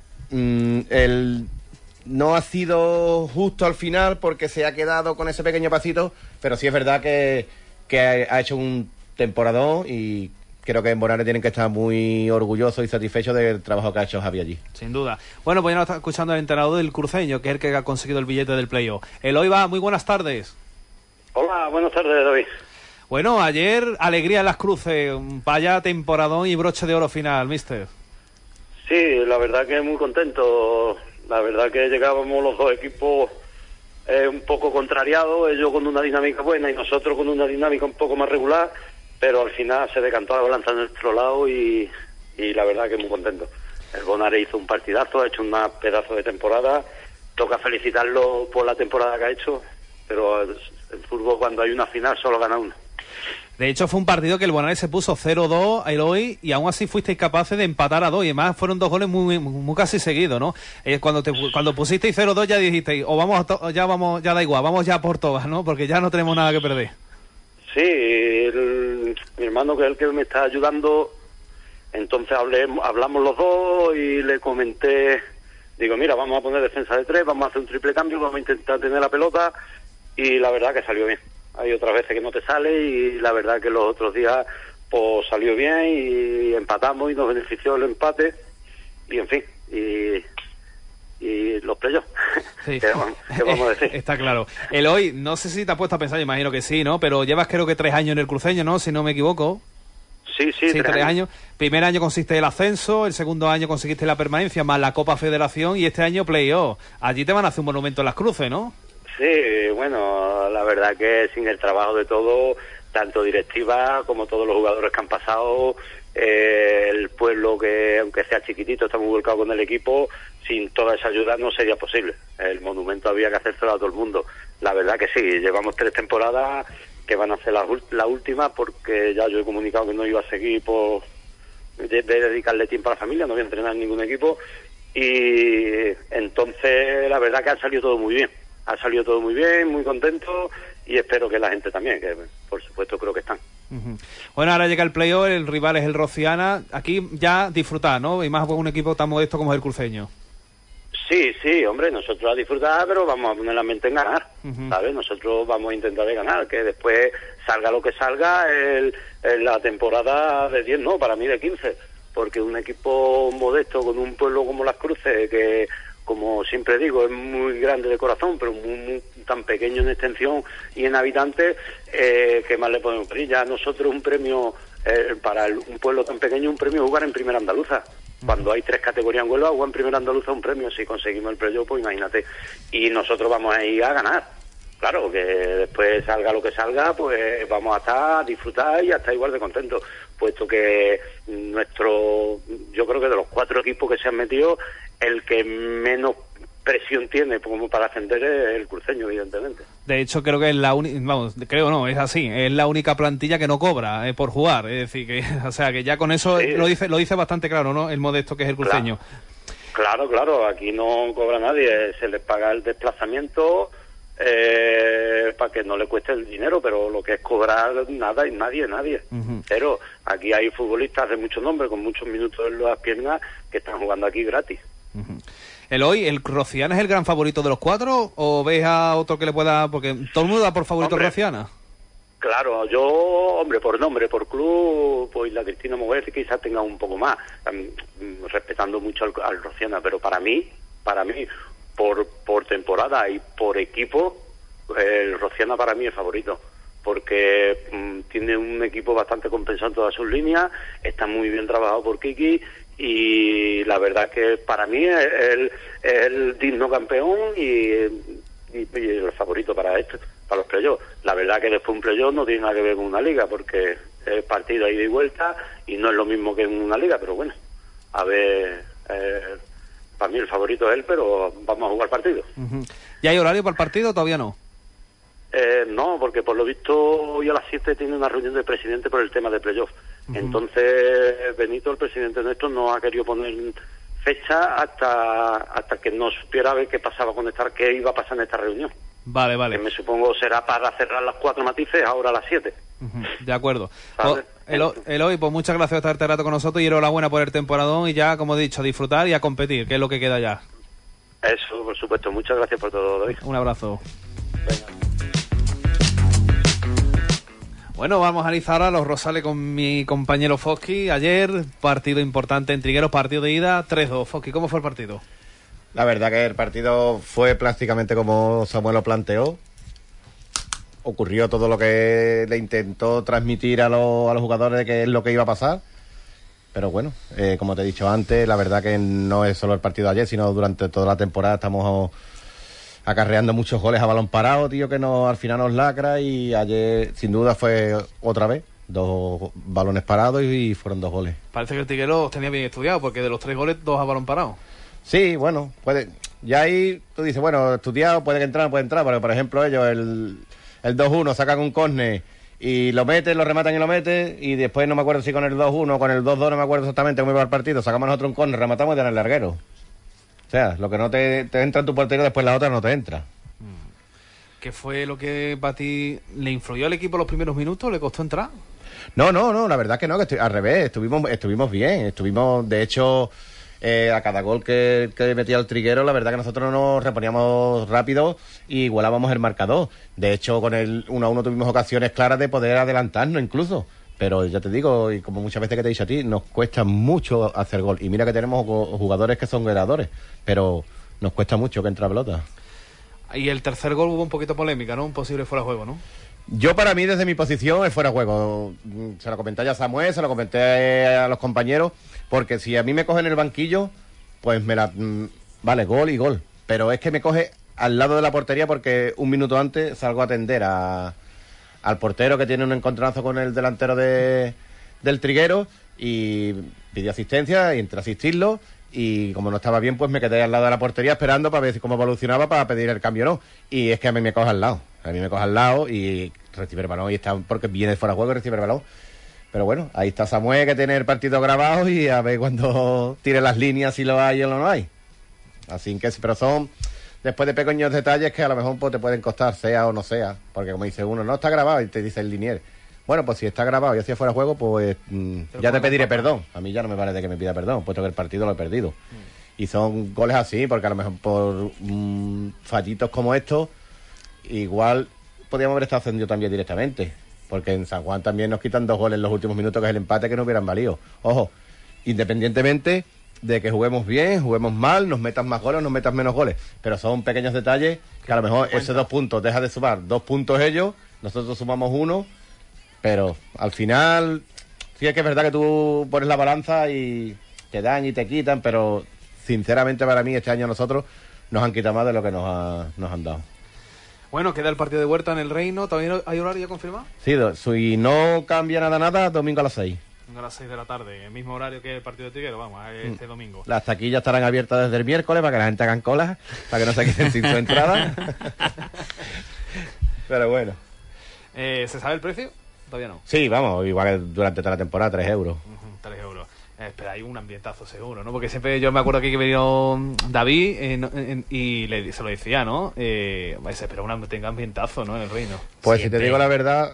el no ha sido justo al final porque se ha quedado con ese pequeño pasito, pero sí es verdad que ha hecho un temporadón, y creo que en Bonares tienen que estar muy orgullosos y satisfechos del trabajo que ha hecho Javi allí. Sin duda. Bueno, pues ya nos está escuchando el entrenador del cruceño, que es el que ha conseguido el billete del playoff. Eloy va, muy buenas tardes. Hola, buenas tardes, David. Bueno, ayer alegría en Las Cruces, vaya temporadón y broche de oro final, mister. Sí, la verdad que muy contento. La verdad que llegábamos los 2 equipos un poco contrariados, ellos con una dinámica buena y nosotros con una dinámica un poco más regular, pero al final se decantó la balanza a nuestro lado y la verdad que muy contento. El Bonares hizo un partidazo, ha hecho un pedazo de temporada, toca felicitarlo por la temporada que ha hecho, pero el fútbol cuando hay una final solo gana uno. De hecho, fue un partido que el Bonares se puso 0-2 a Eloy y aún así fuisteis capaces de empatar a 2. Y además fueron 2 goles muy casi seguidos, ¿no? Cuando pusisteis 0-2 ya dijisteis, ya da igual, vamos ya por todas, ¿no? Porque ya no tenemos nada que perder. Sí, mi hermano, que es el que me está ayudando, entonces hablamos los dos y le comenté, digo, mira, vamos a poner defensa de 3, vamos a hacer un triple cambio, vamos a intentar tener la pelota, y la verdad que salió bien. Hay otras veces que no te sale y la verdad que los otros días pues salió bien y empatamos y nos benefició el empate y en fin, y los playoffs. Sí. ¿Qué vamos a decir? Está claro. Eloy, no sé si te has puesto a pensar, imagino que sí, ¿no? Pero llevas creo que 3 años en el cruceño, ¿no? Si no me equivoco. Sí, 3 años. Primer año consiste el ascenso, el segundo año conseguiste la permanencia, más la Copa Federación, y este año playoff. Allí te van a hacer un monumento en las cruces, ¿no? Sí, bueno, la verdad que sin el trabajo de todo, tanto directiva como todos los jugadores que han pasado, el pueblo que, aunque sea chiquitito, está muy volcado con el equipo, sin toda esa ayuda no sería posible. El monumento había que hacérselo a todo el mundo. La verdad que sí, llevamos 3 temporadas que van a ser la última, porque ya yo he comunicado que no iba a seguir por de dedicarle tiempo a la familia, no voy a entrenar en ningún equipo, y entonces la verdad que ha salido todo muy bien. Ha salido todo muy bien, muy contento, y espero que la gente también, que por supuesto creo que están. Bueno, ahora llega el playoff, el rival es el Rociana. Aquí ya disfrutar, ¿no? Y más con un equipo tan modesto como es el cruceño. Sí, hombre, nosotros a disfrutar, pero vamos a poner la mente en ganar, ¿sabes? Nosotros vamos a intentar de ganar, que después salga lo que salga, la temporada de 10, no, para mí de 15, porque un equipo modesto con un pueblo como Las Cruces, que como siempre digo, es muy grande de corazón, pero muy tan pequeño en extensión y en habitantes, ¿qué más le podemos pedir? Ya nosotros un premio, para un pueblo tan pequeño, un premio jugar en Primera Andaluza. Cuando hay 3 categorías en Huelva, jugar en Primera Andaluza un premio. Si conseguimos el playoff, pues imagínate. Y nosotros vamos a ir a ganar. Claro, que después salga lo que salga, pues vamos a estar, a disfrutar y a estar igual de contentos. Puesto que yo creo que de los 4 equipos que se han metido, el que menos presión tiene como para ascender es el cruceño, evidentemente. De hecho, creo que es la única, es así, es la única plantilla que no cobra por jugar, es decir, que o sea, que ya con eso sí, lo dice bastante claro, ¿no? El modesto que es el cruceño. Claro, aquí no cobra nadie, se les paga el desplazamiento para que no le cueste el dinero, pero lo que es cobrar nada y nadie. Pero aquí hay futbolistas de mucho nombre, con muchos minutos en las piernas, que están jugando aquí gratis. Eloy, ¿el Rociana es el gran favorito de los 4 o ves a otro que le pueda...? Porque todo el mundo da por favorito al Rociana. Claro, yo, hombre, por nombre, por club, pues la Cristina Moguer quizás tenga un poco más, respetando mucho al Rociana, pero para mí, por temporada y por equipo, el Rociana para mí es favorito, porque tiene un equipo bastante compensado en todas sus líneas, está muy bien trabajado por Kiki, y la verdad que para mí es el digno campeón y el favorito para los playoffs. La verdad que después un playoff no tiene nada que ver con una liga, porque es partido ida y vuelta y no es lo mismo que en una liga, pero bueno, a ver, para mí el favorito es él, pero vamos a jugar partido. ¿Y hay horario para el partido o todavía no? No, porque por lo visto hoy a las 7 tiene una reunión del presidente por el tema de playoff. Entonces Benito, el presidente nuestro, no ha querido poner fecha hasta que no supiera ver qué iba a pasar en esta reunión. Vale. Que me supongo será para cerrar las 4 matices ahora a las 7. De acuerdo. Eloy, pues muchas gracias por estar este rato con nosotros y enhorabuena por el temporadón, y ya, como he dicho, a disfrutar y a competir, que es lo que queda ya. Eso, por supuesto. Muchas gracias por todo, David. Un abrazo. Venga. Bueno, vamos a analizar ahora los Rosales con mi compañero Fosqui. Ayer, partido importante en Trigueros, partido de ida, 3-2. Fosqui, ¿cómo fue el partido? La verdad que el partido fue prácticamente como Samuel lo planteó. Ocurrió todo lo que le intentó transmitir a los jugadores de qué es lo que iba a pasar. Pero bueno, como te he dicho antes, la verdad que no es solo el partido de ayer, sino durante toda la temporada estamos acarreando muchos goles a balón parado, tío, que al final nos lacra, y ayer sin duda fue otra vez 2 balones parados y fueron 2 goles. Parece que el Trigueros tenía bien estudiado, porque de los 3 goles, 2 a balón parado. Sí, bueno, ya ahí tú dices, bueno, estudiado, puede entrar, porque por ejemplo ellos el 2-1 sacan un córner y lo rematan y lo meten, y después no me acuerdo si con el 2-1 o con el 2-2, no me acuerdo exactamente cómo iba el partido, sacamos nosotros un córner, rematamos y dan el larguero. O sea, lo que no te entra en tu portería, después la otra no te entra. ¿Qué fue lo que para ti le influyó al equipo los primeros minutos? ¿Le costó entrar? No, la verdad que no, que al revés, estuvimos bien, de hecho, a cada gol que metía el Triguero, la verdad que nosotros nos reponíamos rápido y igualábamos el marcador. De hecho, con el 1-1 tuvimos ocasiones claras de poder adelantarnos incluso. Pero ya te digo, y como muchas veces que te he dicho a ti, nos cuesta mucho hacer gol. Y mira que tenemos jugadores que son goleadores, pero nos cuesta mucho que entre la pelota. Y el tercer gol hubo un poquito polémica, ¿no? Un posible fuera de juego, ¿no? Yo, para mí, desde mi posición, es fuera de juego. Se lo comenté ya a Samuel, se lo comenté a los compañeros, porque si a mí me cogen en el banquillo, pues vale, gol y gol. Pero es que me coge al lado de la portería porque un minuto antes salgo a atender al portero que tiene un encontronazo con el delantero del Triguero y pidió asistencia y entré a asistirlo. Y como no estaba bien, pues me quedé al lado de la portería esperando para ver cómo evolucionaba para pedir el cambio o no. Y es que a mí me coge al lado. A mí me coge al lado y recibe el balón y está porque viene fuera de juego y recibe el balón. Pero bueno, ahí está Samuel que tiene el partido grabado y a ver cuando tire las líneas si lo hay o no lo hay. Así que, pero son después de pequeños detalles que a lo mejor pues, te pueden costar, sea o no sea. Porque como dice uno, no está grabado y te dice el linier. Bueno, pues si está grabado y hacia fuera de juego, pues ya te pediré perdón. A mí ya no me parece que me pida perdón, puesto que el partido lo he perdido. Y son goles así, porque a lo mejor por fallitos como estos, igual podríamos haber estado ascendidos también directamente. Porque en San Juan también nos quitan 2 goles en los últimos minutos, que es el empate, que no hubieran valido. Ojo, independientemente de que juguemos bien, juguemos mal, nos metan más goles, nos metan menos goles. Pero son pequeños detalles que a lo mejor esos 2 puntos deja de sumar 2 puntos ellos, nosotros sumamos 1. Pero al final, sí es que es verdad que tú pones la balanza y te dan y te quitan, pero sinceramente para mí este año nosotros nos han quitado más de lo que nos han dado. Bueno, queda el partido de Huerta en el Reino. ¿También hay horario confirmado? Sí, si no cambia nada, domingo a las 6. A las 6 de la tarde, el mismo horario que el partido de Triguero, vamos, este domingo. Las taquillas estarán abiertas desde el miércoles para que la gente hagan colas, para que no se queden sin su entrada. Pero bueno. ¿Se sabe el precio? Todavía no. Sí, vamos, igual que durante toda la temporada, 3 euros. 3 euros. Espera, hay un ambientazo seguro, ¿no? Porque siempre yo me acuerdo aquí que vino David y se lo decía, ¿no? Se espera tenga ambientazo, ¿no? En el Reino. Pues siempre. Si te digo la verdad,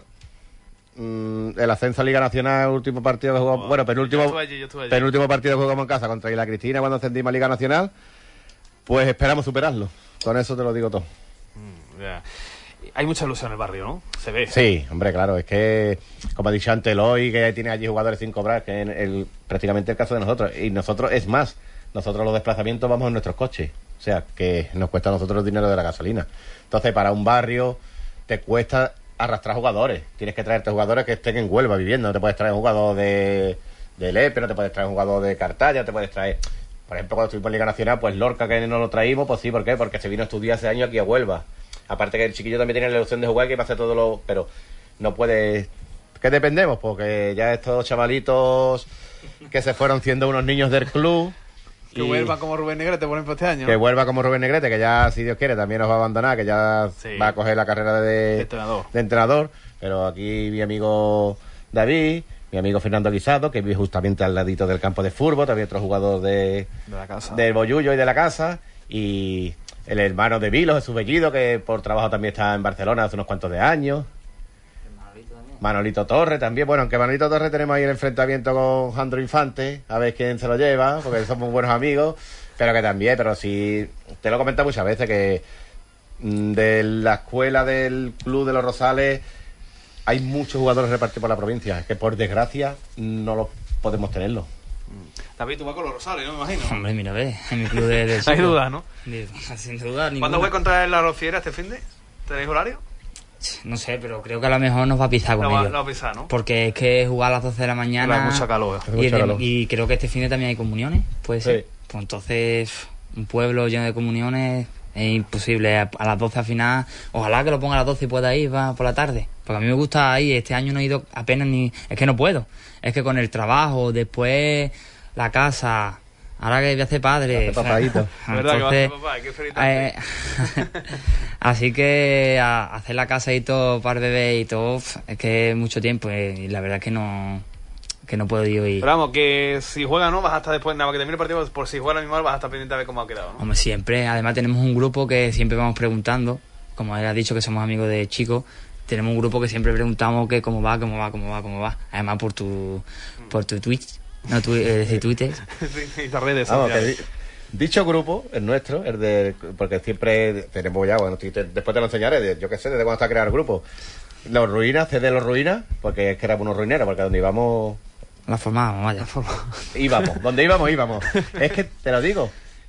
el ascenso a Liga Nacional, último partido que jugamos, penúltimo partido que jugamos en casa contra Isla Cristina cuando ascendimos a Liga Nacional, pues esperamos superarlo. Con eso te lo digo todo. Yeah. Hay mucha ilusión en el barrio, ¿no? Se ve. Sí, hombre, claro, es que, como ha dicho antes Eloy, que tiene allí jugadores sin cobrar, que es prácticamente el caso de nosotros. Y nosotros, es más, nosotros los desplazamientos vamos en nuestros coches. O sea, que nos cuesta a nosotros el dinero de la gasolina. Entonces, para un barrio, te cuesta arrastrar jugadores. Tienes que traerte jugadores que estén en Huelva viviendo. No te puedes traer un jugador de Lepe, no te puedes traer un jugador de Cartaya, te puedes traer... Por ejemplo, cuando estuvimos en Liga Nacional, pues Lorca, que no lo traímos, pues sí, ¿por qué? Porque se vino a estudiar hace años aquí a Huelva. Aparte que el chiquillo también tiene la ilusión de jugar, que va a hacer todo lo... Pero no puede... ¿Qué dependemos? Porque ya estos chavalitos que se fueron siendo unos niños del club... Que vuelva como Rubén Negrete, por ejemplo, este año. Que vuelva como Rubén Negrete, que ya, si Dios quiere, también nos va a abandonar, que ya va a coger la carrera de entrenador. Pero aquí mi amigo David, mi amigo Fernando Guisado, que vive justamente al ladito del campo de fútbol, también otro jugador de la casa, del Bollullo y de la casa, y... El hermano de Vilo, Jesús Bellido, que por trabajo también está en Barcelona hace unos cuantos de años. Manolito Torres también. Bueno, aunque Manolito Torres tenemos ahí el enfrentamiento con Jandro Infante, a ver quién se lo lleva, porque somos buenos amigos. Pero que también, pero sí, te lo he comentado muchas veces, que de la escuela del Club de los Rosales hay muchos jugadores repartidos por la provincia, que por desgracia no los podemos tenerlos. David, tú vas con los Rosales, ¿no? Me imagino. Hombre, mira, ve, en mi club de no hay duda, ¿no? Sin duda ninguna. ¿Cuándo voy contra la Rociera este finde? ¿Tenéis horario? No sé, pero creo que a lo mejor nos va a pisar con ellos. No va a pisar, ¿no? Porque es que jugar a las 12 de la mañana... Hay mucha calor. Y creo que este finde también hay comuniones, puede ser. Sí. Pues entonces, un pueblo lleno de comuniones es imposible. A las 12 al final, ojalá que lo ponga a las 12 y pueda ir por la tarde. Porque a mí me gusta ir, este año no he ido apenas ni... Es que no puedo. Es que con el trabajo, después la casa... Ahora que voy a ser padre. Papadito. ¿Verdad que va a ser papá? Hay que felicitarte. Así que hacer la casa y todo para el bebé y todo, es que es mucho tiempo. Y la verdad es que no puedo yo ir. Pero vamos, que si juega no, vas hasta después, nada más que termine el partido, por si juega la misma hora, vas a estar pendiente a ver cómo ha quedado, ¿no? Hombre, siempre. Además tenemos un grupo que siempre vamos preguntando, como él ha dicho que somos amigos de chicos, tenemos un grupo que siempre preguntamos que cómo va. Además por tu Twitch. No, Twitter. Sí, estas redes. Vamos, dicho grupo, el nuestro, porque siempre tenemos ya, bueno, después te lo enseñaré, yo qué sé, desde cuando está creado el grupo. Los Ruinas, CD Los Ruinas, porque es que éramos unos ruineros, porque donde íbamos... La formábamos, vaya. Íbamos, donde íbamos. Es que, te lo digo,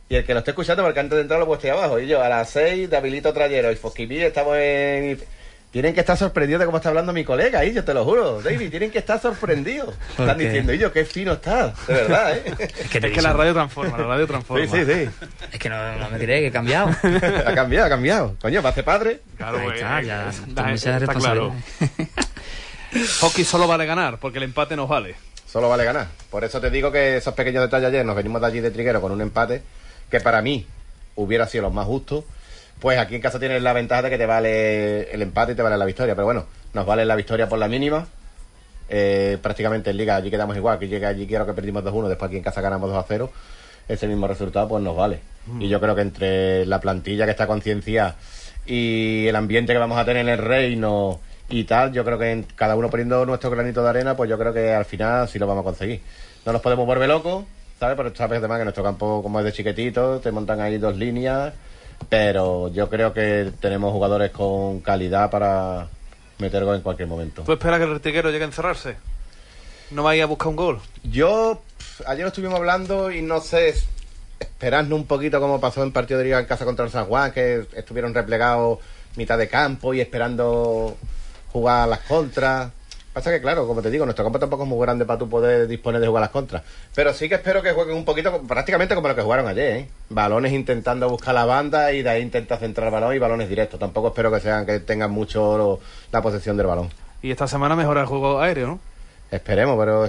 Y el que lo esté escuchando, porque antes de entrar lo he puesto ahí abajo. Y yo, a las 6 de Habilito Trayero y Fosquimí estamos en... Tienen que estar sorprendidos de cómo está hablando mi colega ahí, yo te lo juro, David, tienen que estar sorprendidos. Están diciendo, y yo, qué fino está, de verdad, ¿eh? Es que la radio transforma, la radio transforma. Sí. Es que no me diré que he cambiado. Ha cambiado. Coño, para ser padre. Claro, Ahí pues, está, ya. está Mucha claro. responsabilidad. Hockey solo vale ganar, porque el empate nos vale. Solo vale ganar. Por eso te digo que esos pequeños detalles ayer, nos venimos de allí de Triguero con un empate, que para mí hubiera sido lo más justo. Pues aquí en casa tienes la ventaja de que te vale el empate y te vale la victoria. Pero bueno, nos vale la victoria por la mínima. Prácticamente en Liga allí quedamos igual. Que llega allí quiero que perdimos 2-1, después aquí en casa ganamos 2-0. Ese mismo resultado pues nos vale. Y yo creo que entre la plantilla que está concienciada y el ambiente que vamos a tener en el Reino y tal, yo creo que cada uno poniendo nuestro granito de arena, pues yo creo que al final sí lo vamos a conseguir. No nos podemos volver locos, ¿sabes? Pero sabes además que nuestro campo, como es de chiquitito, te montan ahí 2 líneas. Pero yo creo que tenemos jugadores con calidad para meter gol en cualquier momento. ¿Tú esperas que el Triguero llegue a encerrarse? ¿No vais a buscar un gol? Yo, ayer lo estuvimos hablando y no sé, esperando un poquito como pasó en partido de Liga en casa contra el San Juan, que estuvieron replegados mitad de campo y esperando jugar a las contras. Pasa que, claro, como te digo, nuestro campo tampoco es muy grande para tú poder disponer de jugar a las contras. Pero sí que espero que jueguen un poquito, prácticamente como lo que jugaron ayer, ¿eh? Balones intentando buscar la banda y de ahí intentar centrar el balón y balones directos. Tampoco espero que tengan mucho la posesión del balón. Y esta semana mejora el juego aéreo, ¿no? Esperemos, pero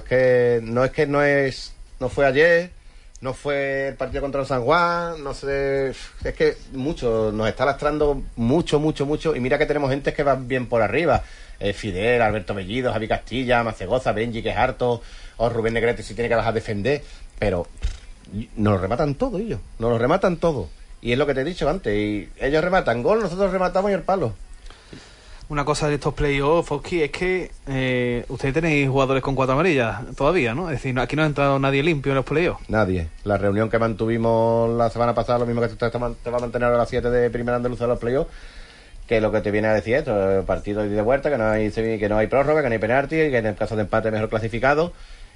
no fue ayer, no fue el partido contra el San Juan, no sé, es que mucho, nos está lastrando mucho, y mira que tenemos gente que va bien por arriba. Fidel, Alberto Bellido, Javi Castilla, Macegoza, Benji, que es harto, o Rubén Negrete si tiene que bajar a defender, pero nos lo rematan todo ellos, nos lo rematan todo. Y es lo que te he dicho antes, y ellos rematan gol, nosotros rematamos y el palo. Una cosa de estos playoffs, Fosky, es que ustedes tenéis jugadores con 4 amarillas todavía, ¿no? Es decir, aquí no ha entrado nadie limpio en los playoffs. Nadie. La reunión que mantuvimos la semana pasada, lo mismo que te va a mantener a las 7 de Primera Andaluza de los playoffs, que lo que te viene a decir esto, partido de vuelta, que no hay prórroga, que no hay penalti, y que en el caso de empate mejor clasificado.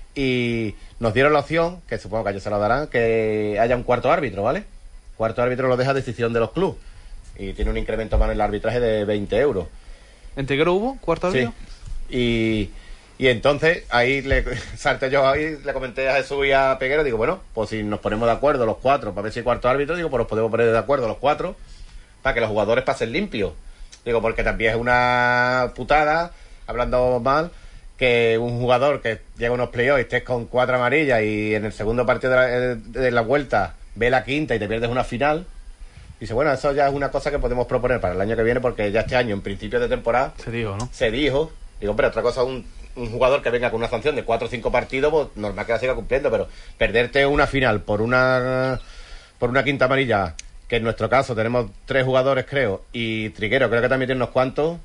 Y nos dieron la opción, que supongo que ellos se la darán, que haya un cuarto árbitro, ¿vale? Cuarto árbitro lo deja a decisión de los clubes. Y tiene un incremento más en el arbitraje de 20 euros. ¿En Triguero hubo cuarto árbitro? Sí. Y entonces ahí salté yo ahí, le comenté a Jesús y a Peguero, digo, bueno, pues si nos ponemos de acuerdo los 4 para ver si hay cuarto árbitro, digo, pues nos podemos poner de acuerdo los 4 para que los jugadores pasen limpios. Digo, porque también es una putada, hablando mal, que un jugador que llega a unos playoffs y estés con 4 amarillas y en el segundo partido de la vuelta ve la quinta y te pierdes una final. Dice, bueno, eso ya es una cosa que podemos proponer para el año que viene, porque ya este año, en principio de temporada, se dijo, ¿no? Digo, hombre, otra cosa, un jugador que venga con una sanción de 4 o 5 partidos, pues normal que la siga cumpliendo, pero perderte una final por una quinta amarilla, que en nuestro caso tenemos 3 jugadores, creo, y Triguero creo que también tiene unos cuantos,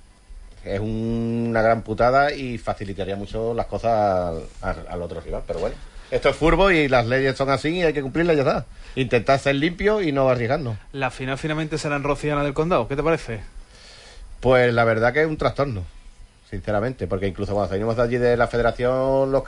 es una gran putada y facilitaría mucho las cosas al otro rival, pero bueno. Esto es fútbol y las leyes son así y hay que cumplirlas y ya está. Intentar ser limpio y no arriesgarnos. La final finalmente será en Rociana del Condado, ¿qué te parece? Pues la verdad que es un trastorno, sinceramente, porque incluso cuando salimos de allí de la federación, los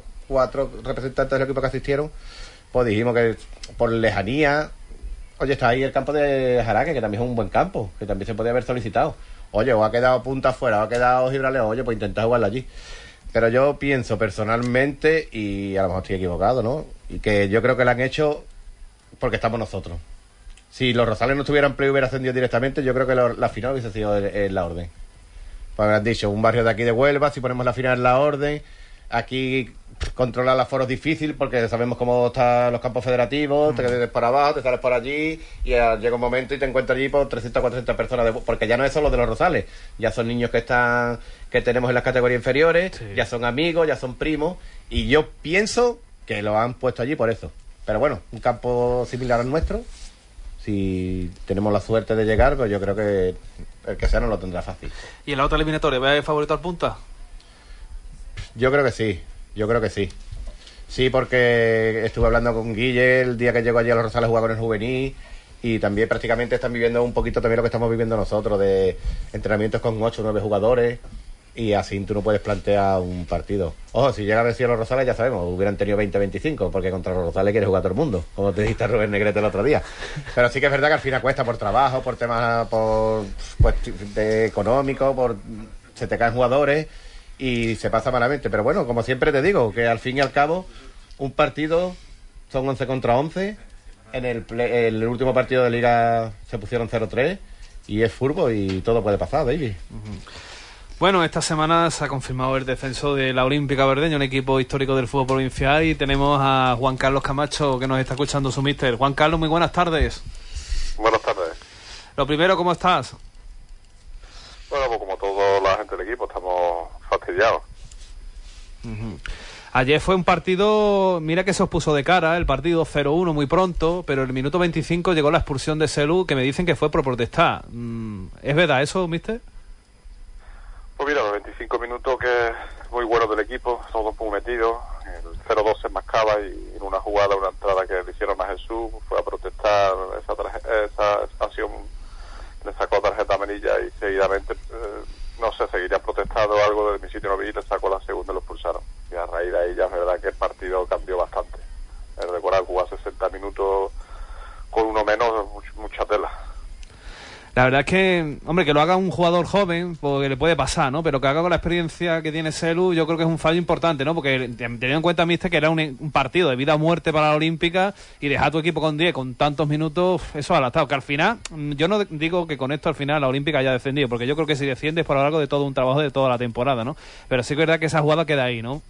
4 representantes del equipo que asistieron, pues dijimos que por lejanía, oye, está ahí el campo de Jaraque, que también es un buen campo, que también se podía haber solicitado. Oye, o ha quedado Punta afuera, o ha quedado Gibraleón, oye, pues intentar jugarla allí. Pero yo pienso personalmente, y a lo mejor estoy equivocado, ¿no? Y que yo creo que lo han hecho porque estamos nosotros. Si los Rosales no estuvieran play y hubiera ascendido directamente, yo creo que la final hubiese sido en la Orden. Pues habrán dicho, un barrio de aquí de Huelva, si ponemos la final en la Orden, aquí controlar el aforo es difícil porque sabemos cómo están los campos federativos, te quedas para abajo, te sales por allí y llega un momento y te encuentras allí por 300 o 400 personas, porque ya no es solo de los Rosales, ya son niños que tenemos en las categorías inferiores, sí. Ya son amigos, ya son primos, y yo pienso que lo han puesto allí por eso. Pero bueno, un campo similar al nuestro, si tenemos la suerte de llegar, pues yo creo que el que sea no lo tendrá fácil. ¿Y en la otra eliminatoria ves favorito al Punta? Yo creo que sí. Sí, porque estuve hablando con Guille el día que llegó allí a los Rosales a jugar con el juvenil, y también prácticamente están viviendo un poquito también lo que estamos viviendo nosotros, de entrenamientos con 8 o 9 jugadores, y así tú no puedes plantear un partido. Ojo, si llega a vencido los Rosales, ya sabemos, hubieran tenido 20-25, porque contra los Rosales quiere jugar todo el mundo, como te dijiste a Rubén Negrete el otro día. Pero sí que es verdad que al final cuesta por trabajo, por temas de económico, se te caen jugadores y se pasa malamente. Pero bueno, como siempre te digo, que al fin y al cabo, un partido son 11 contra 11. En el último partido de Liga se pusieron 0-3 y es fútbol y todo puede pasar, David. Bueno, esta semana se ha confirmado el descenso de la Olímpica Verdeño, un equipo histórico del fútbol provincial, y tenemos a Juan Carlos Camacho, que nos está escuchando su míster. Juan Carlos, muy buenas tardes. Buenas tardes. Lo primero, ¿cómo estás? Bueno, pues como toda la gente del equipo, estamos fastidiados. Ayer fue un partido, mira que se os puso de cara, el partido 0-1 muy pronto, pero el minuto 25 llegó la expulsión de Selu, que me dicen que fue por protestar. ¿Es verdad eso, míster? Pues mira, los 25 minutos que es muy bueno del equipo, todos muy metidos, el 0-2 se enmascaba y en una jugada, una entrada que le hicieron a Jesús, fue a protestar esa acción, le sacó tarjeta amarilla y seguidamente, no sé, seguiría protestando algo de mi sitio no vi, le sacó la segunda y lo expulsaron. Y a raíz de ahí ya es verdad que el partido cambió bastante. Recordar jugar 60 minutos con uno menos, mucha tela. La verdad es que, hombre, que lo haga un jugador joven, porque le puede pasar, ¿no? Pero que haga con la experiencia que tiene Selu, yo creo que es un fallo importante, ¿no? Porque teniendo en cuenta, mister, que era un partido de vida o muerte para la Olímpica, y dejar a tu equipo con 10, con tantos minutos, eso ha adaptado. Que al final, yo no digo que con esto al final la Olímpica haya descendido, porque yo creo que si desciende es por lo largo de todo un trabajo de toda la temporada, ¿no? Pero sí que es verdad que esa jugada queda ahí, ¿no?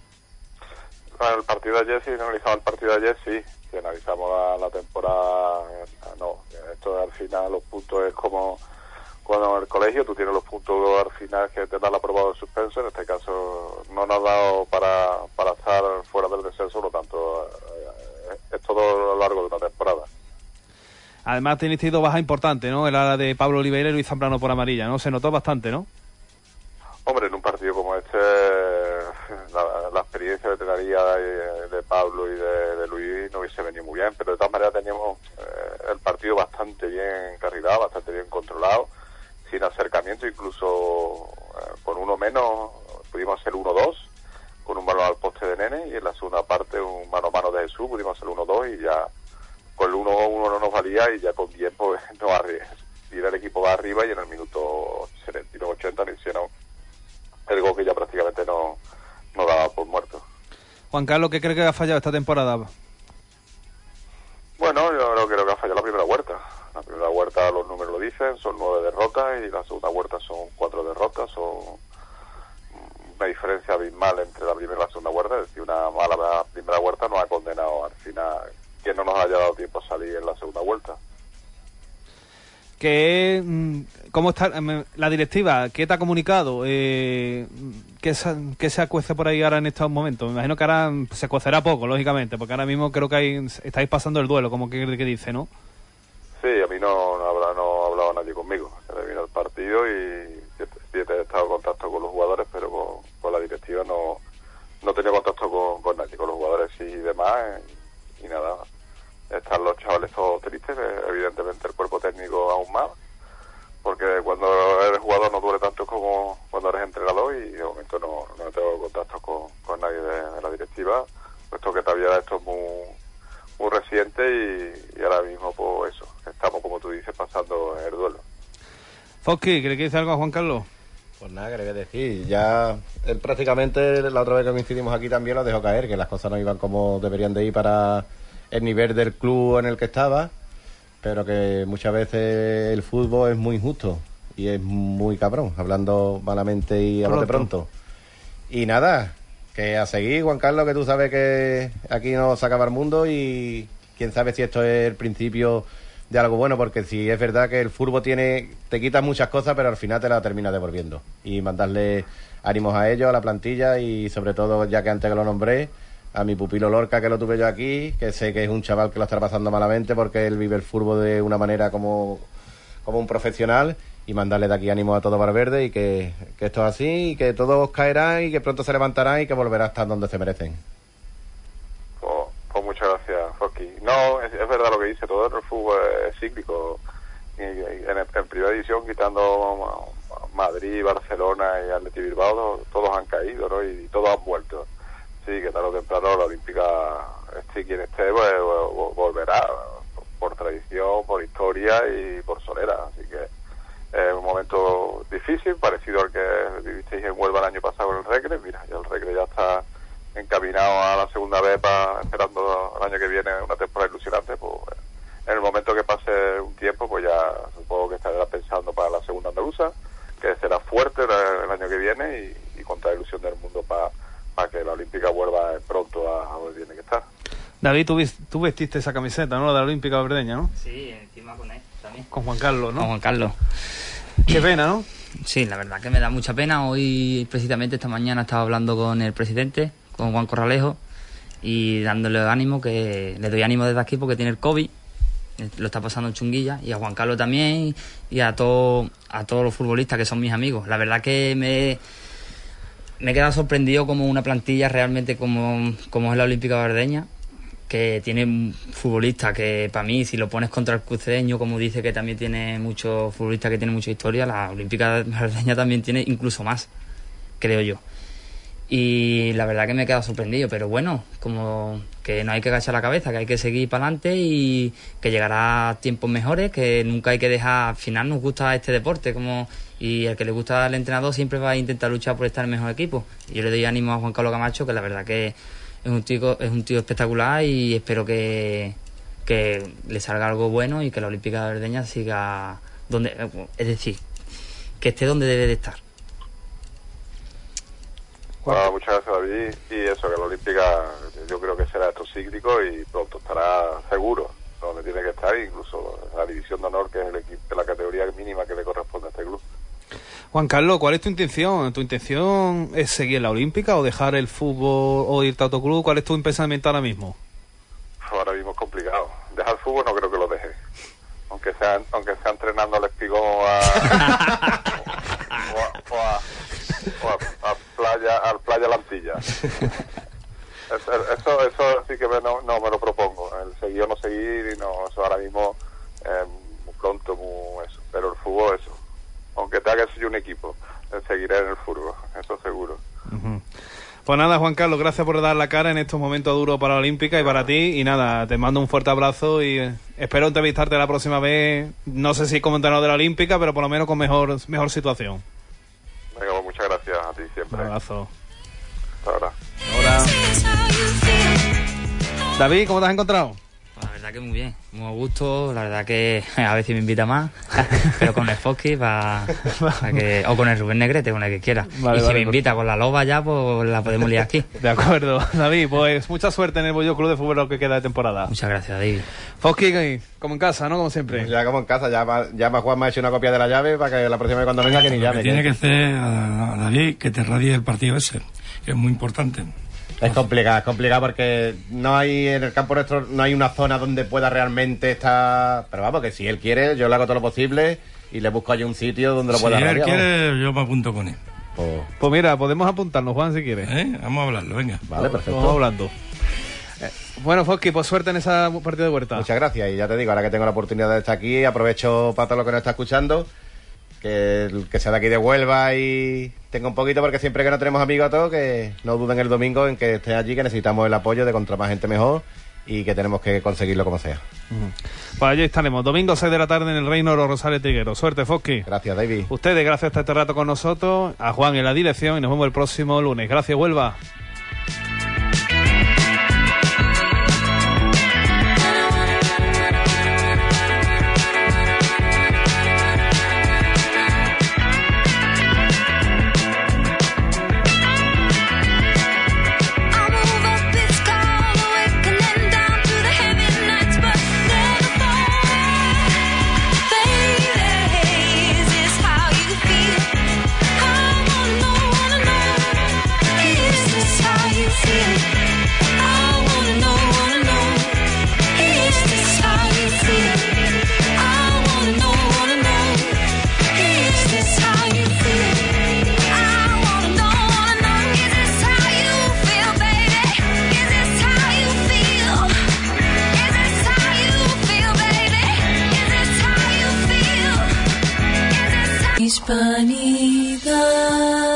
Bueno, el partido de ayer, si analizamos el partido de ayer, sí. Si analizamos la temporada, no. Esto al final, los puntos es como cuando en el colegio tú tienes los puntos al final que te dan la aprobado de suspenso. En este caso no nos ha dado para estar fuera del descenso, por lo tanto es todo a lo largo de una temporada. Además tenéis dos bajas importantes, ¿no? El ala de Pablo Oliveira y Luis Zambrano por amarilla, ¿no? Se notó bastante, ¿no? Hombre, en un partido como este, la experiencia de veterinaria de Pablo y de Luis no hubiese venido muy bien, pero de todas maneras teníamos el partido bastante bien encarrilado, bastante bien controlado, sin acercamiento, incluso con uno menos pudimos hacer 1-2, con un balón al poste de Nene, y en la segunda parte un mano a mano de Jesús, pudimos hacer 1-2 y ya con el 1-1 no nos valía y ya con tiempo no y el equipo va arriba y en el minuto 79-80 le hicieron el gol que ya prácticamente no daba por muerto. Juan Carlos, ¿qué cree que ha fallado esta temporada? Bueno, yo creo que ha fallado la primera vuelta. La primera vuelta, los números lo dicen, son 9 derrotas y la segunda vuelta son 4 derrotas. Son una diferencia abismal entre la primera y la segunda vuelta. Es decir, una mala primera vuelta nos ha condenado al final que no nos haya dado tiempo a salir en la segunda vuelta. ¿Cómo está la directiva? ¿Qué te ha comunicado? ¿Qué se acuece por ahí ahora en estos momentos? Me imagino que ahora se cocerá poco, lógicamente, porque ahora mismo creo que estáis pasando el duelo, como que dice, ¿no? Sí, a mí no ha hablado nadie conmigo. Vino el partido y sí he estado en contacto con los jugadores, pero con la directiva no he tenido contacto con nadie, con los jugadores y demás, y nada. Están los chavales todos tristes, evidentemente el cuerpo técnico aún más, porque cuando eres jugador no duele tanto como cuando eres entrenador, y de momento no tengo contacto con nadie de la directiva, puesto que todavía esto es muy reciente y ahora mismo pues eso, estamos como tú dices pasando el duelo. Fosky, ¿qué le quieres decir algo a Juan Carlos? Pues nada, que le voy a decir, ya él prácticamente la otra vez que coincidimos aquí también lo dejó caer, que las cosas no iban como deberían de ir para el nivel del club en el que estaba, pero que muchas veces el fútbol es muy injusto y es muy cabrón, hablando malamente y a bote pronto. Y nada, que a seguir, Juan Carlos, que tú sabes que aquí no se acaba el mundo y quién sabe si esto es el principio de algo bueno, porque si es verdad que el fútbol te quita muchas cosas, pero al final te la termina devolviendo. Y mandarle ánimos a ellos, a la plantilla y sobre todo, ya que antes que lo nombré, a mi pupilo Lorca, que lo tuve yo aquí, que sé que es un chaval que lo está pasando malamente porque él vive el fútbol de una manera como un profesional, y mandarle de aquí ánimo a todo Valverde y que esto es así y que todos caerán y que pronto se levantarán y que volverán a estar donde se merecen. Pues muchas gracias, Fosky. No, es verdad lo que dice, todo el fútbol es cíclico. Y en primera división, quitando Madrid, Barcelona y Atleti Bilbao, todos han caído, ¿no? Y todos han vuelto. Sí, que tarde o temprano la Olímpica, quien esté, pues, volverá, por tradición, por historia y por solera. Así que es un momento difícil, parecido al que vivisteis en Huelva el año pasado en el Recre. Mira, ya el Recre ya está encaminado a la segunda vez, esperando el año que viene una temporada ilusionante. Pues en el momento que pase un tiempo, pues ya supongo que estará pensando para la segunda andaluza, que será fuerte el año que viene y con toda la ilusión del mundo para que la Olímpica vuelva pronto a donde tiene que estar. David, tú vestiste esa camiseta, ¿no? La de la Olímpica Verdeña, ¿no? Sí, encima con él también. Con Juan Carlos, ¿no? Con Juan Carlos. Qué pena, ¿no? Sí, la verdad que me da mucha pena. Hoy, precisamente, esta mañana estaba hablando con el presidente, con Juan Corralejo, y dándole ánimo, que le doy ánimo desde aquí porque tiene el COVID, lo está pasando en chunguilla, y a Juan Carlos también, y a todos los futbolistas que son mis amigos. La verdad que me he quedado sorprendido como una plantilla realmente como es la Olímpica Verdeña, que tiene futbolistas que, para mí, si lo pones contra el cruceño, como dice que también tiene muchos futbolistas que tienen mucha historia, la Olímpica Verdeña también tiene incluso más, creo yo. Y la verdad que me he quedado sorprendido, pero bueno, como que no hay que agachar la cabeza, que hay que seguir para adelante y que llegará tiempos mejores, que nunca hay que dejar. Al final nos gusta este deporte, y el que le gusta al entrenador siempre va a intentar luchar por estar en el mejor equipo. Y yo le doy ánimo a Juan Carlos Camacho, que la verdad que es un tío espectacular, y espero que le salga algo bueno y que la Olímpica Verdeña siga es decir, que esté donde debe de estar. Bueno, muchas gracias, David. Y eso, que la Olímpica yo creo que será esto cíclico y pronto estará seguro donde tiene que estar, incluso en la división de honor, que es el equipo, la categoría mínima que le corresponde a este club. Juan Carlos, ¿cuál es tu intención? ¿Tu intención es seguir la Olímpica o dejar el fútbol o irte a otro club? ¿Cuál es tu pensamiento ahora mismo? Ahora mismo es complicado. Dejar el fútbol no creo que lo deje. Aunque sea entrenando al Espigón o al Playa Lantilla. Eso sí que no me lo propongo. El seguir o no seguir, y no, eso ahora mismo muy pronto, eso. Pero el fútbol, eso. Aunque tenga que ser un equipo, seguiré en el fútbol, eso seguro. Uh-huh. Pues nada, Juan Carlos, gracias por dar la cara en estos momentos duros para la Olímpica y para ti. Y nada, te mando un fuerte abrazo y espero entrevistarte la próxima vez. No sé si como entrenador de la Olímpica, pero por lo menos con mejor situación. Venga, pues muchas gracias a ti siempre. Un abrazo. Hasta ahora. Hola. David, ¿cómo te has encontrado? La verdad que muy bien, muy a gusto. La verdad que a veces me invita más, pero con el Fosky o con el Rubén Negrete, con el que quiera. Vale, y si vale, me invita con la Loba ya, pues la podemos liar aquí. De acuerdo, David, pues mucha suerte en el Bollo Club de Fútbol lo que queda de temporada. Muchas gracias, David. Fosky, como en casa, ¿no? Como siempre. Ya como en casa, ya Juan me ha hecho una copia de la llave para que la próxima vez cuando venga que ni llame. Tiene que hacer a David que te radie el partido ese, que es muy importante. Es complicado porque no hay en el campo nuestro, no hay una zona donde pueda realmente estar. Pero vamos, que si él quiere, yo le hago todo lo posible y le busco allí un sitio donde lo pueda radiar. Si él quiere, vamos. yo me apunto con él. Pues mira, podemos apuntarnos, Juan, si quieres. Vamos a hablarlo, venga. Vale, perfecto. Vamos hablando. Bueno, Fosky, pues suerte en esa partida de vuelta. Muchas gracias, y ya te digo, ahora que tengo la oportunidad de estar aquí, aprovecho para todo lo que nos está escuchando, que sea de aquí de Huelva y tenga un poquito, porque siempre que no tenemos amigos a todos, que no duden el domingo en que estén allí, que necesitamos el apoyo de contra más gente mejor y que tenemos que conseguirlo como sea. Pues allí estaremos, domingo 6 de la tarde en el Reino de los Rosales Trigueros. Suerte, Fosky. Gracias, David. Ustedes, gracias hasta este rato con nosotros, a Juan en la dirección, y nos vemos el próximo lunes. Gracias, Huelva. This is how Hispanidad.